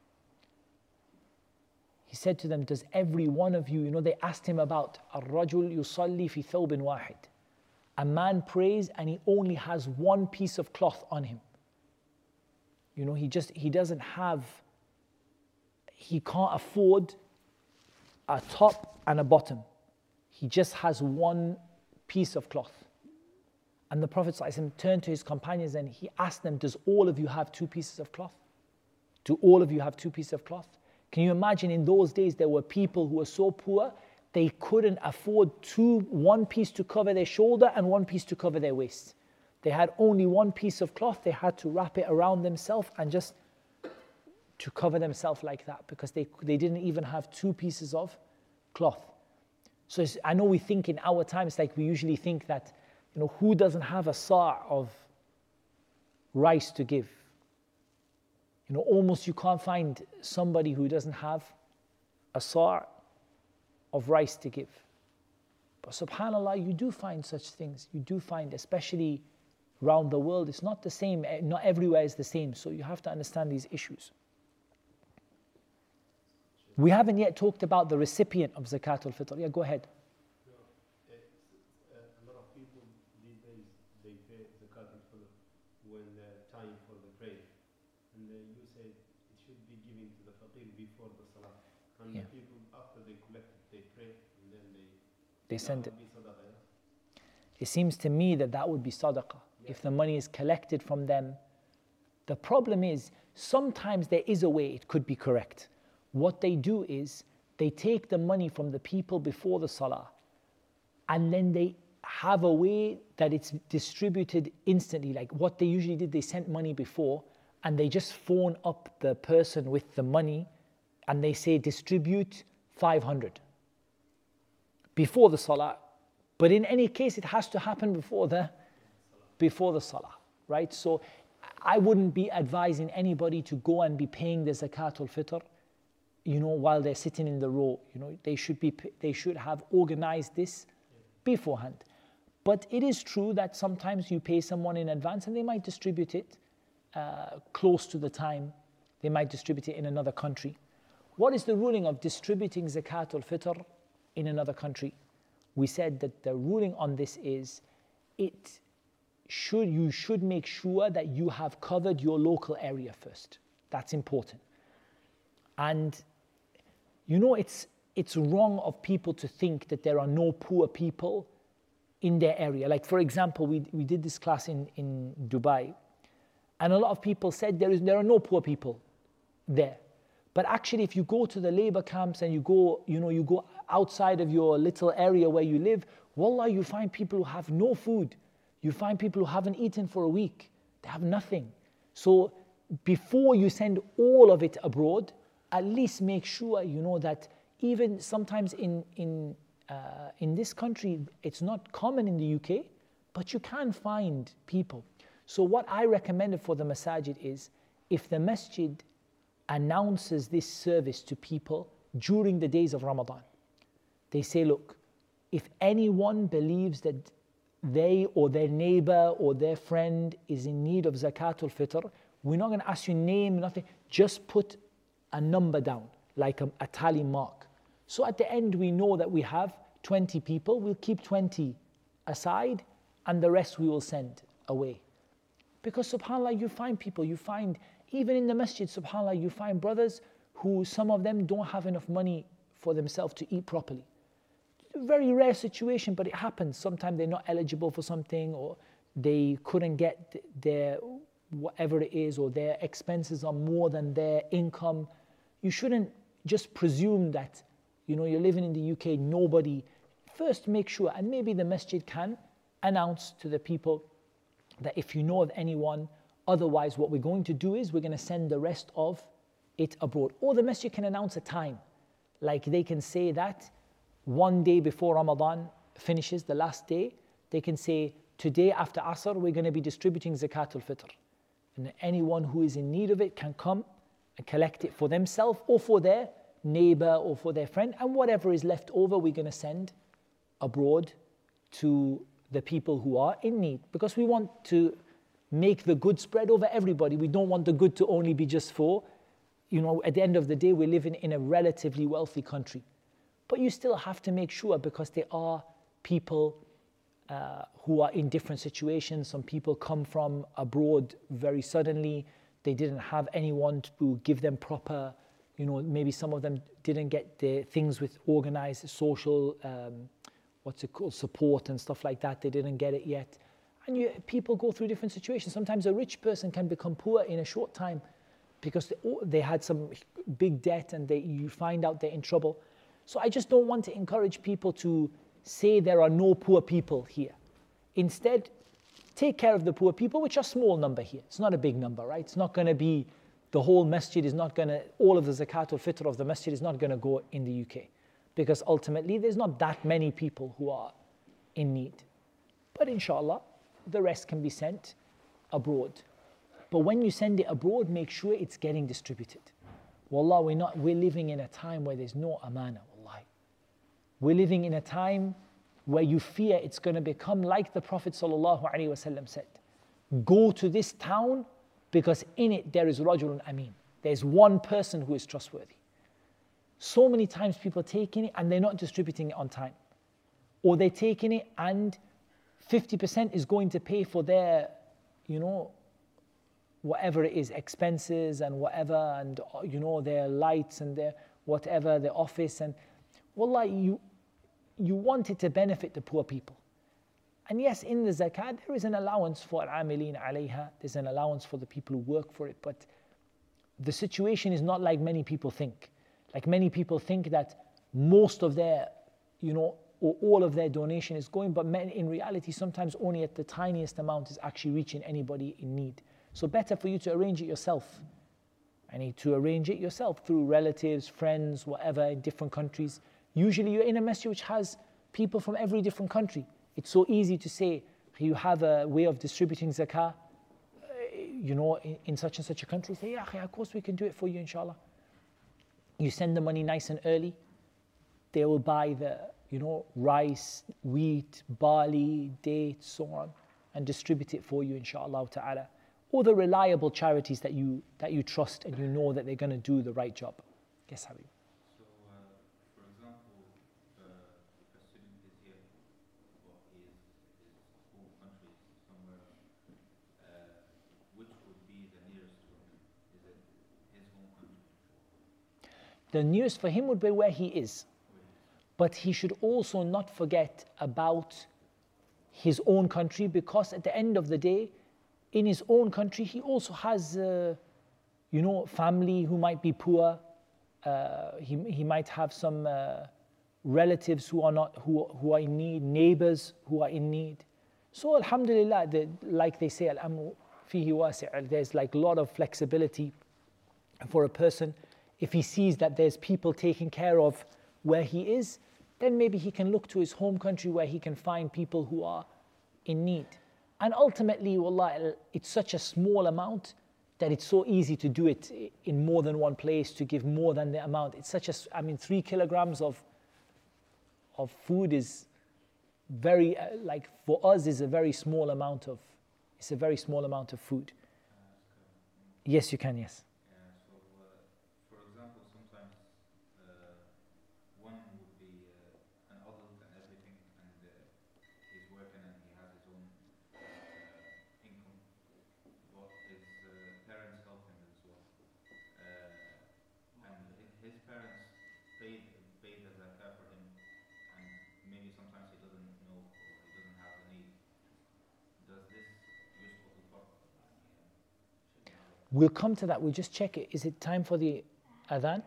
Speaker 2: he said to them, does every one of you, you know, they asked him about الرجل يصلي في ثوب واحد. A man prays and he only has one piece of cloth on him. You know, he just, he doesn't have, he can't afford a top and a bottom. He just has one piece of cloth. And the Prophet ﷺ turned to his companions and he asked them, does all of you have two pieces of cloth? Do all of you have two pieces of cloth? Can you imagine in those days there were people who were so poor, they couldn't afford two, one piece to cover their shoulder and one piece to cover their waist. They had only one piece of cloth, they had to wrap it around themselves and just to cover themselves like that, because they, they didn't even have two pieces of cloth. So it's, I know we think in our times, like we usually think that, you know, who doesn't have a sa' of rice to give? You know, almost you can't find somebody who doesn't have a sa' of rice to give. But subhanAllah, you do find such things. You do find, especially around the world, it's not the same, not everywhere is the same. So you have to understand these issues. We haven't yet talked about the recipient of zakat al-fitr. Yeah, go ahead.
Speaker 4: No, it's, uh, a lot of people these days, they pay zakat al-fitr when the time for the prayer. And uh, you say it should be given to the faqir before the salah. And
Speaker 2: Yeah.
Speaker 4: the people, after they collect it, they pray, and then they,
Speaker 2: They send
Speaker 4: that
Speaker 2: it.
Speaker 4: would be sadaqah, yeah?
Speaker 2: It seems to me that that would be sadaqah. If the money is collected from them. The problem is, sometimes there is a way it could be correct. What they do is, they take the money from the people before the salah, and then they have a way that it's distributed instantly. Like what they usually did, they sent money before and they just phone up the person with the money and they say distribute five hundred before the salah. But in any case, it has to happen before the before the salah, right? So I wouldn't be advising anybody to go and be paying the zakatul fitr, you know, while they're sitting in the row. You know, they should be they should have organized this beforehand. But it is true that sometimes you pay someone in advance and they might distribute it uh, close to the time. They might distribute it in another country. What is the ruling of distributing zakatul fitr in another country? We said that the ruling on this is it should you should make sure that you have covered your local area first. That's important. And you know, it's it's wrong of people to think that there are no poor people in their area. Like for example, we we did this class in, in Dubai, and a lot of people said there is there are no poor people there. But actually, if you go to the labor camps and you go, you know, you go outside of your little area where you live, wallah, you find people who have no food. You find people who haven't eaten for a week. They have nothing. So before you send all of it abroad, at least make sure, you know, that even sometimes in in uh, in this country, it's not common in the U K, but you can find people. So what I recommended for the masajid is, if the masjid announces this service to people during the days of Ramadan, they say, look, if anyone believes that they or their neighbor or their friend is in need of zakatul fitr, we're not going to ask you name, nothing, just put a number down, like a, a tally mark. So at the end, we know that we have twenty people, we'll keep twenty aside, and the rest we will send away. Because subhanAllah, you find people, you find, even in the masjid, subhanAllah, you find brothers who, some of them don't have enough money for themselves to eat properly. Very rare situation, but it happens. Sometimes they're not eligible for something, or they couldn't get their whatever it is, or their expenses are more than their income. You shouldn't just presume that, you know, you're living in the U K, nobody. First make sure, and maybe the masjid can announce to the people that if you know of anyone, otherwise what we're going to do is we're going to send the rest of it abroad. Or the masjid can announce a time. Like they can say that one day before Ramadan finishes, the last day, they can say, today after Asr, we're going to be distributing zakatul fitr. And anyone who is in need of it can come and collect it for themselves or for their neighbor or for their friend. And whatever is left over, we're going to send abroad to the people who are in need. Because we want to make the good spread over everybody. We don't want the good to only be just for, you know, at the end of the day, we're living in a relatively wealthy country. But you still have to make sure, because there are people uh, who are in different situations. Some people come from abroad very suddenly. They didn't have anyone to give them proper, you know, maybe some of them didn't get the things with organized social, um, what's it called, support and stuff like that. They didn't get it yet. And you, people go through different situations. Sometimes a rich person can become poor in a short time because they, they had some big debt, and they, you find out they're in trouble. So I just don't want to encourage people to say there are no poor people here. Instead, take care of the poor people, which are a small number here. It's not a big number, right? It's not going to be, the whole masjid is not going to, all of the zakatul fitr of the masjid is not going to go in the U K. Because ultimately, there's not that many people who are in need. But inshallah, the rest can be sent abroad. But when you send it abroad, make sure it's getting distributed. Wallah, we're not, we're living in a time where there's no amana, wallahi. We're living in a time where you fear it's going to become like the Prophet sallallahu alaihi wasallam said. Go to this town because in it there is rajulun ameen. There's one person who is trustworthy. So many times people taking it and they're not distributing it on time. Or they're taking it and fifty percent is going to pay for their, you know, whatever it is, expenses and whatever, and you know, their lights and their whatever, their office, and wallah, you you want it to benefit the poor people. And yes, in the zakat there is an allowance for al-amilin alayha, there's an allowance for the people who work for it, but the situation is not like many people think. Like many people think that most of their, you know, or all of their donation is going, but in reality, sometimes only at the tiniest amount is actually reaching anybody in need. So better for you to arrange it yourself. I need to arrange it yourself through relatives, friends, whatever, in different countries. Usually you're in a masjid which has people from every different country. It's so easy to say, you have a way of distributing zakah, you know, in, in such and such a country. Say, yeah, of course we can do it for you, inshallah. You send the money nice and early. They will buy the, you know, rice, wheat, barley, dates, so on, and distribute it for you, inshallah ta'ala. Or the reliable charities that you that you trust and you know that they're going to do the right job. Yes, Habib.
Speaker 3: So, uh, for example, uh, if a student is here, or his, his home country is somewhere, uh, which would be the nearest to him? Is it his home country?
Speaker 2: The nearest for him would be where he is. But he should also not forget about his own country, because at the end of the day, in his own country, he also has, uh, you know, family who might be poor. Uh, he, he might have some uh, relatives who are not who, who are in need, neighbors who are in need. So alhamdulillah, the, like they say, al-amru fihi wasi', there's like a lot of flexibility for a person. If he sees that there's people taking care of where he is, then maybe he can look to his home country where he can find people who are in need. And ultimately, wallah, it's such a small amount that it's so easy to do it in more than one place, to give more than the amount. It's such a, I mean, three kilograms of, of food is very, uh, like for us, is a very small amount of, it's a very small amount of food. Yes, you can, yes.
Speaker 3: Yeah, so, uh, for example, sometimes uh, one would be uh, an adult and everything, and uh, he's working and he has his own uh, income, but his uh, parents help him as well. Uh, and hi- his parents paid, paid the zakah for him, and maybe sometimes he doesn't know or he doesn't have the need. Does this useful to farq?
Speaker 2: We'll come to that. We'll just check it. Is it time for the adhan?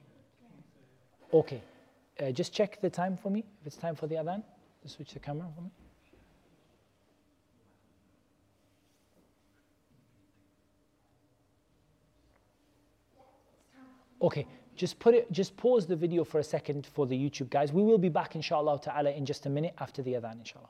Speaker 2: Okay. Uh, just check the time for me. If it's time for the adhan, just switch the camera for me. Okay. Just put it. Just pause the video for a second for the YouTube guys. We will be back, inshallah ta'ala, in just a minute after the adhan, inshallah.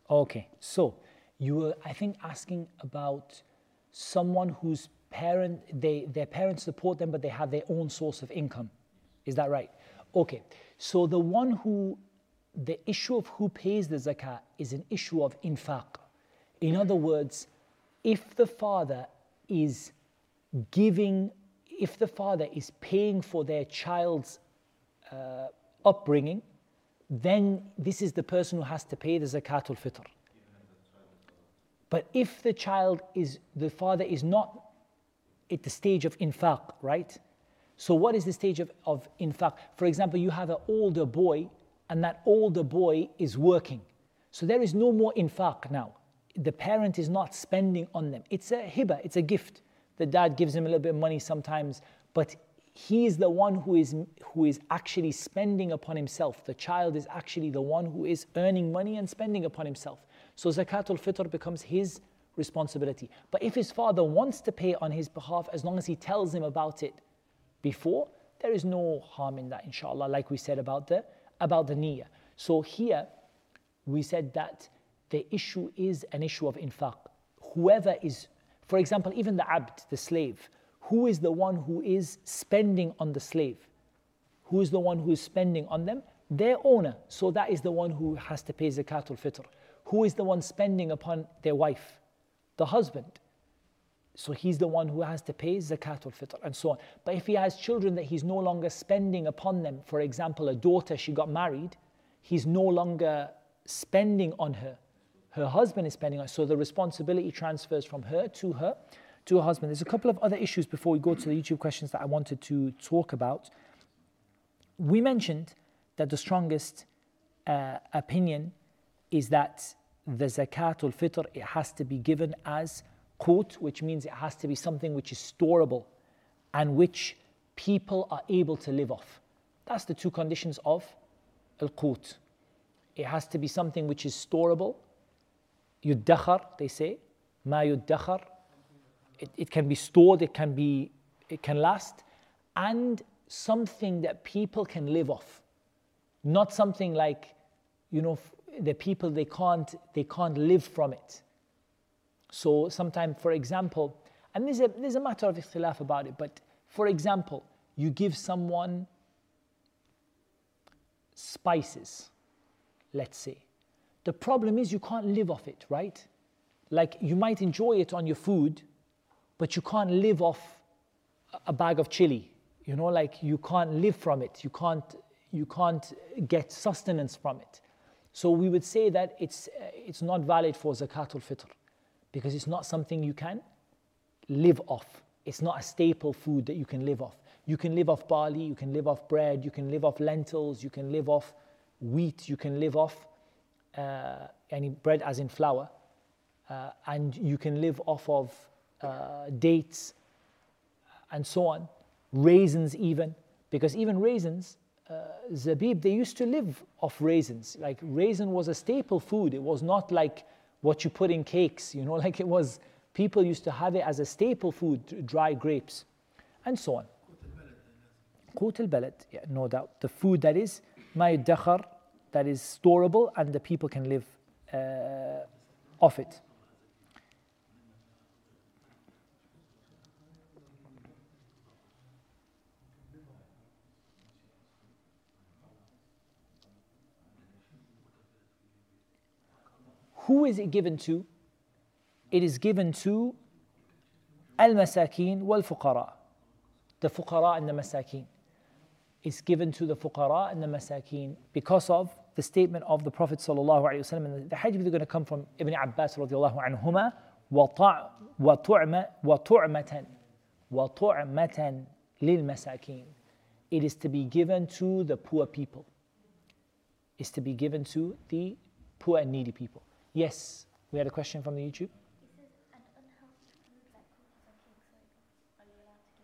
Speaker 2: Okay, so you were, I think, asking about someone whose parent, they, their parents support them, but they have their own source of income. Is that right? Okay, so the one who, the issue of who pays the zakah is an issue of infaq. In other words, if the father is giving, if the father is paying for their child's uh, upbringing, then this is the person who has to pay the zakatul fitr. But if the child is, the father is not at the stage of infaq, right? So what is the stage of, of infaq? For example, you have an older boy and that older boy is working. So there is no more infaq now. The parent is not spending on them. It's a hiba, it's a gift. The dad gives him a little bit of money sometimes, but he is the one who is who is actually spending upon himself. The child is actually the one who is earning money and spending upon himself. So zakatul fitr becomes his responsibility. But if his father wants to pay on his behalf, as long as he tells him about it before, there is no harm in that, inshallah, like we said about the about the niyyah. So here we said that the issue is an issue of infaq. Whoever is, for example, even the abd, the slave, who is the one who is spending on the slave? Who is the one who is spending on them? Their owner. So that is the one who has to pay zakatul fitr. Who is the one spending upon their wife? The husband. So he's the one who has to pay zakatul fitr and so on. But if he has children that he's no longer spending upon them, for example, a daughter, she got married, he's no longer spending on her. Her husband is spending on her. So the responsibility transfers from her to her, to her husband. There's a couple of other issues before we go to the YouTube questions that I wanted to talk about. We mentioned that the strongest uh, opinion is that the zakatul fitr, it has to be given as qut, which means it has to be something which is storable and which people are able to live off. That's the two conditions of al-qut. It has to be something which is storable. Yuddakhar, they say. Ma yuddakhar. It, it can be stored, it can be, it can last. And something that people can live off. Not something like, you know, the people, they can't, they can't live from it. So sometimes, for example, and there's a, there's a matter of ikhtilaf about it, but for example, you give someone spices, let's say. The problem is you can't live off it, right? Like you might enjoy it on your food, but you can't live off a bag of chili. You know, like you can't live from it. You can't, you can't get sustenance from it. So we would say that it's, uh, it's not valid for zakatul fitr because it's not something you can live off. It's not a staple food that you can live off. You can live off barley, you can live off bread, you can live off lentils, you can live off wheat, you can live off uh, any bread as in flour, uh, and you can live off of uh, dates and so on, raisins even, because even raisins, uh, zabib, they used to live off raisins. Like raisin was a staple food. It was not like what you put in cakes, you know, like it was, people used to have it as a staple food, dry grapes, and so on. Qut al-balad, yeah, no doubt. The food that is ma yuddakhar, that is storable and the people can live uh, off it. Who is it given to? It is given to al-masakin wal-fuqara. The fuqara and the masakin. It's given to the fuqara and the masakin because of the statement of the Prophet sallallahu alaihi wasallam. And the hadith is going to come from Ibn Abbas radiallahu anhuma. وَطُعْمَةً وَطُعْمَةً لِلْمَسَاكِينَ. It is to be given to the poor people. It's to be given to the poor and needy people. Yes, we had a question from the YouTube.
Speaker 6: It says an unhealthy food like cookies and cakes, are you allowed to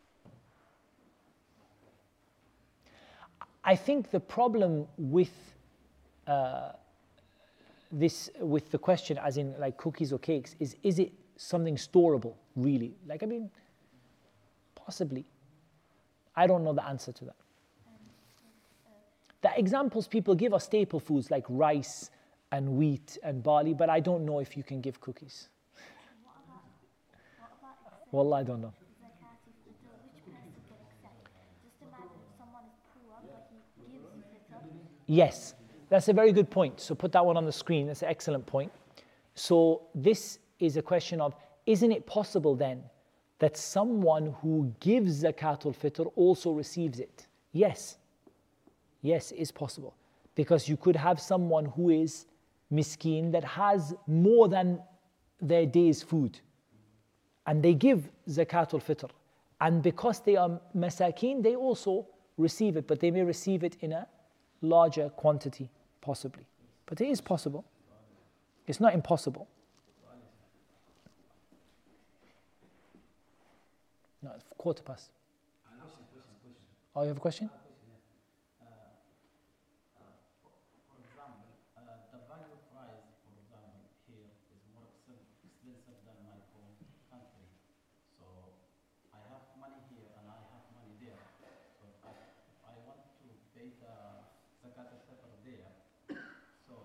Speaker 6: give them?
Speaker 2: I think the problem with uh, this, with the question, as in like cookies or cakes, is is it something storable, really? Like, I mean, possibly. I don't know the answer to that. The examples people give are staple foods like rice and wheat and barley, but I don't know if you can give cookies.
Speaker 6: What about, what about accept
Speaker 2: Wallah, I don't know.
Speaker 6: zakat fitr? Which person can accept? Just imagine if someone is poor, but he gives fitr.
Speaker 2: Yes, that's a very good point. So put that one on the screen. That's an excellent point. So this is a question of, isn't it possible then that someone who gives zakatul fitr also receives it? Yes. Yes, it is possible. Because you could have someone who is miskeen that has more than their day's food. And they give zakatul fitr. And because they are masakeen, they also receive it, but they may receive it in a larger quantity, possibly. But it is possible. It's not impossible. No, it's quarter past. Oh, you have a question?
Speaker 5: For example, uh, the value price, for example, here is more expen- expensive than my own country. So I have money here and I have money there. So if I, if I want to pay the zakat al-fitr there, so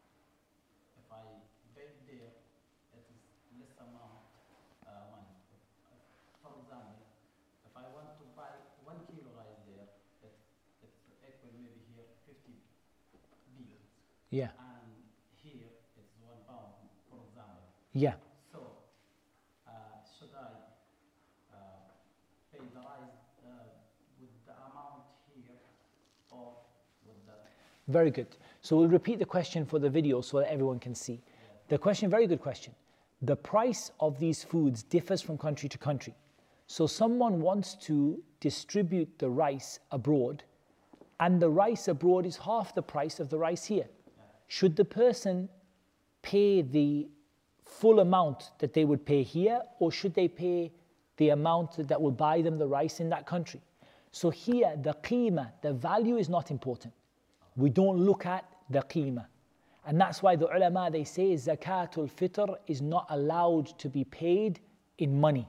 Speaker 5: if I pay there, it is less amount uh, money. If, for example, if I want to buy one kilo rice there, it, it's equal maybe here fifty beans.
Speaker 2: Yeah,
Speaker 5: And here it's one pound, for example.
Speaker 2: yeah.
Speaker 5: So, uh, should I uh, pay the rice uh, with the amount here or with the...
Speaker 2: Very good. So we'll repeat the question for the video so that everyone can see. The question, very good question. The price of these foods differs from country to country. So someone wants to distribute the rice abroad, and the rice abroad is half the price of the rice here. Should the person pay the full amount that they would pay here, or should they pay the amount that will buy them the rice in that country? So here, the qima, the value is not important. We don't look at the qima. And that's why the ulama, they say zakatul fitr is not allowed to be paid in money.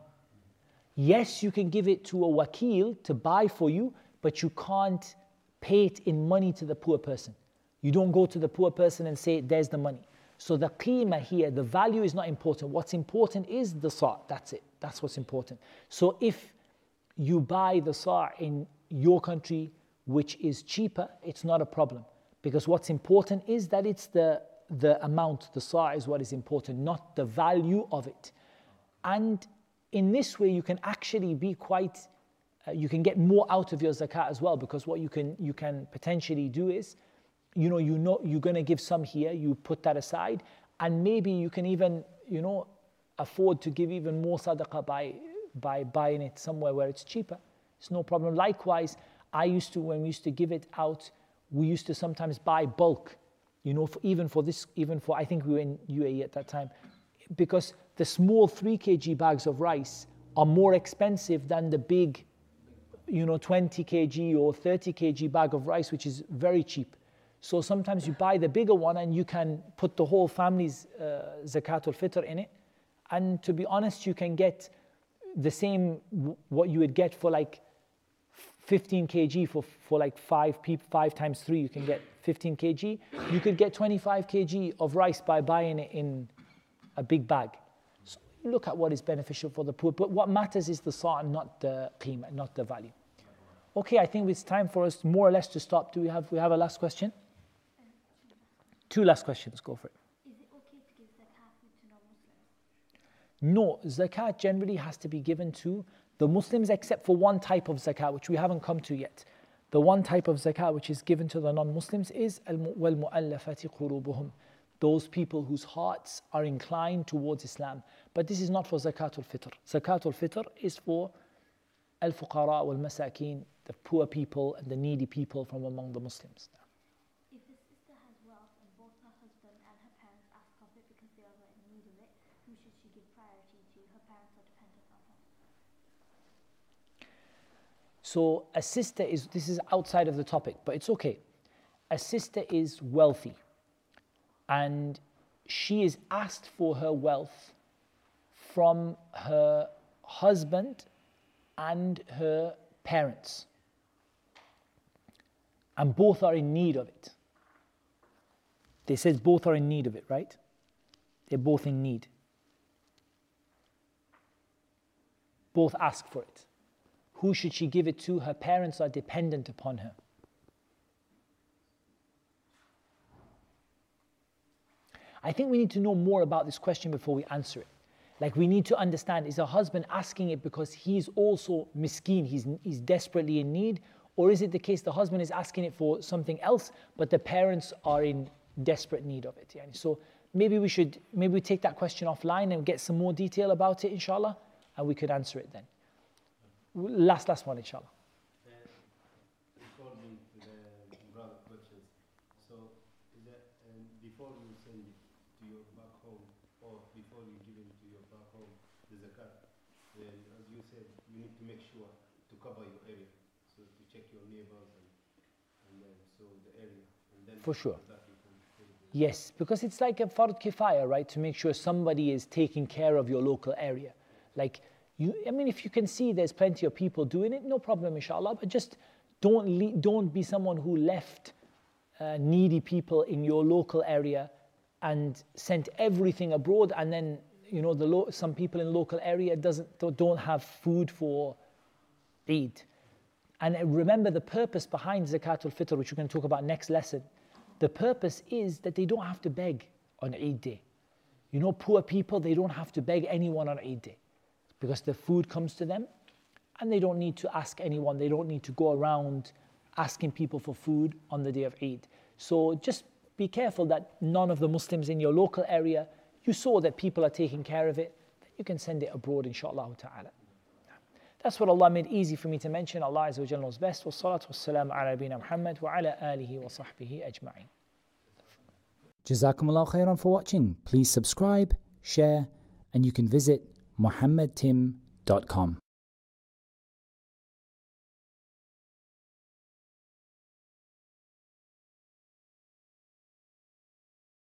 Speaker 2: Yes, you can give it to a wakil to buy for you, but you can't pay it in money to the poor person. You don't go to the poor person and say, there's the money. So the qima here, the value is not important. What's important is the sa', that's it. That's what's important. So if you buy the sa' in your country, which is cheaper, it's not a problem. Because what's important is that it's the, the amount, the sa' is what is important, not the value of it. And in this way, you can actually be quite, uh, you can get more out of your zakat as well, because what you can you can potentially do is, you know, you know you're going to give some here, you put that aside, and maybe you can even, you know, afford to give even more sadaqah by by buying it somewhere where it's cheaper. It's no problem. Likewise, I used to, when we used to give it out, we used to sometimes buy bulk, you know, for, even for this, even for, I think we were in U A E at that time, because the small three kilogram bags of rice are more expensive than the big, you know, twenty kilogram or thirty kilogram bag of rice, which is very cheap. So sometimes you buy the bigger one and you can put the whole family's uh, zakatul fitr in it. And to be honest, you can get the same, what you would get for like fifteen kilogram for, for like five people, five times three, you can get fifteen kilogram. You could get twenty-five kilogram of rice by buying it in a big bag. So look at what is beneficial for the poor. But what matters is the sa', not the qima, not the value. Okay, I think it's time for us more or less to stop. Do we have we have a last question? Two last questions, go for it.
Speaker 6: Is it okay to give zakat to non-Muslims?
Speaker 2: No, zakat generally has to be given to the Muslims except for one type of zakat, which we haven't come to yet. The one type of zakat which is given to the non-Muslims is وَالْمُؤَلَّفَةِ قُلُوبُهُمْ, those people whose hearts are inclined towards Islam. But this is not for zakatul fitr. Zakatul fitr is for al-fuqara wal-masakin, the poor people and the needy people from among the Muslims.
Speaker 6: If the sister has wealth and both her husband and her parents ask of it because they are in need of it, who should she give priority to? Her parents are dependent on her.
Speaker 2: So a sister is, this is outside of the topic, but it's okay. A sister is wealthy and she is asked for her wealth from her husband and her parents. And both are in need of it. They says both are in need of it, right? They're both in need. Both ask for it. Who should she give it to? Her parents are dependent upon her. I think we need to know more about this question before we answer it. Like, we need to understand, is her husband asking it because he's also miskeen, he's, he's desperately in need? Or is it the case the husband is asking it for something else, but the parents are in desperate need of it? Yeah? So maybe we should, maybe we take that question offline and get some more detail about it, inshallah, and we could answer it then. Last, last one, inshallah.
Speaker 4: According to the brother questions, so is that um, before you send it to your back home, or before you give it to your back home, the zakat, then as you said, you need to make sure to cover your area, so to check your neighbors and, and then so the area, and then
Speaker 2: For sure.
Speaker 4: that you can pay the-
Speaker 2: Yes, because it's like a fard kifaya, right? To make sure somebody is taking care of your local area. Like, you, I mean, if you can see there's plenty of people doing it, no problem, inshallah. But just don't le- don't be someone who left uh, needy people in your local area and sent everything abroad, and then you know the lo- some people in the local area doesn't don't have food for Eid. And remember the purpose behind Zakatul Fitr, which we're going to talk about next lesson. The purpose is that they don't have to beg on Eid day. You know, poor people, they don't have to beg anyone on Eid day because the food comes to them and they don't need to ask anyone. They don't need to go around asking people for food on the day of Eid. So just be careful that none of the Muslims in your local area, you saw that people are taking care of it, then you can send it abroad, inshallah ta'ala. That's what Allah made easy for me to mention. Allah Azza wa Jalla knows best. Wa salatu wa salam ala nabina Muhammad wa ala alihi wa sahbihi ajma'in.
Speaker 7: Jazakumullah khairan for watching. Please subscribe, share, and you can visit muhammad tim dot com.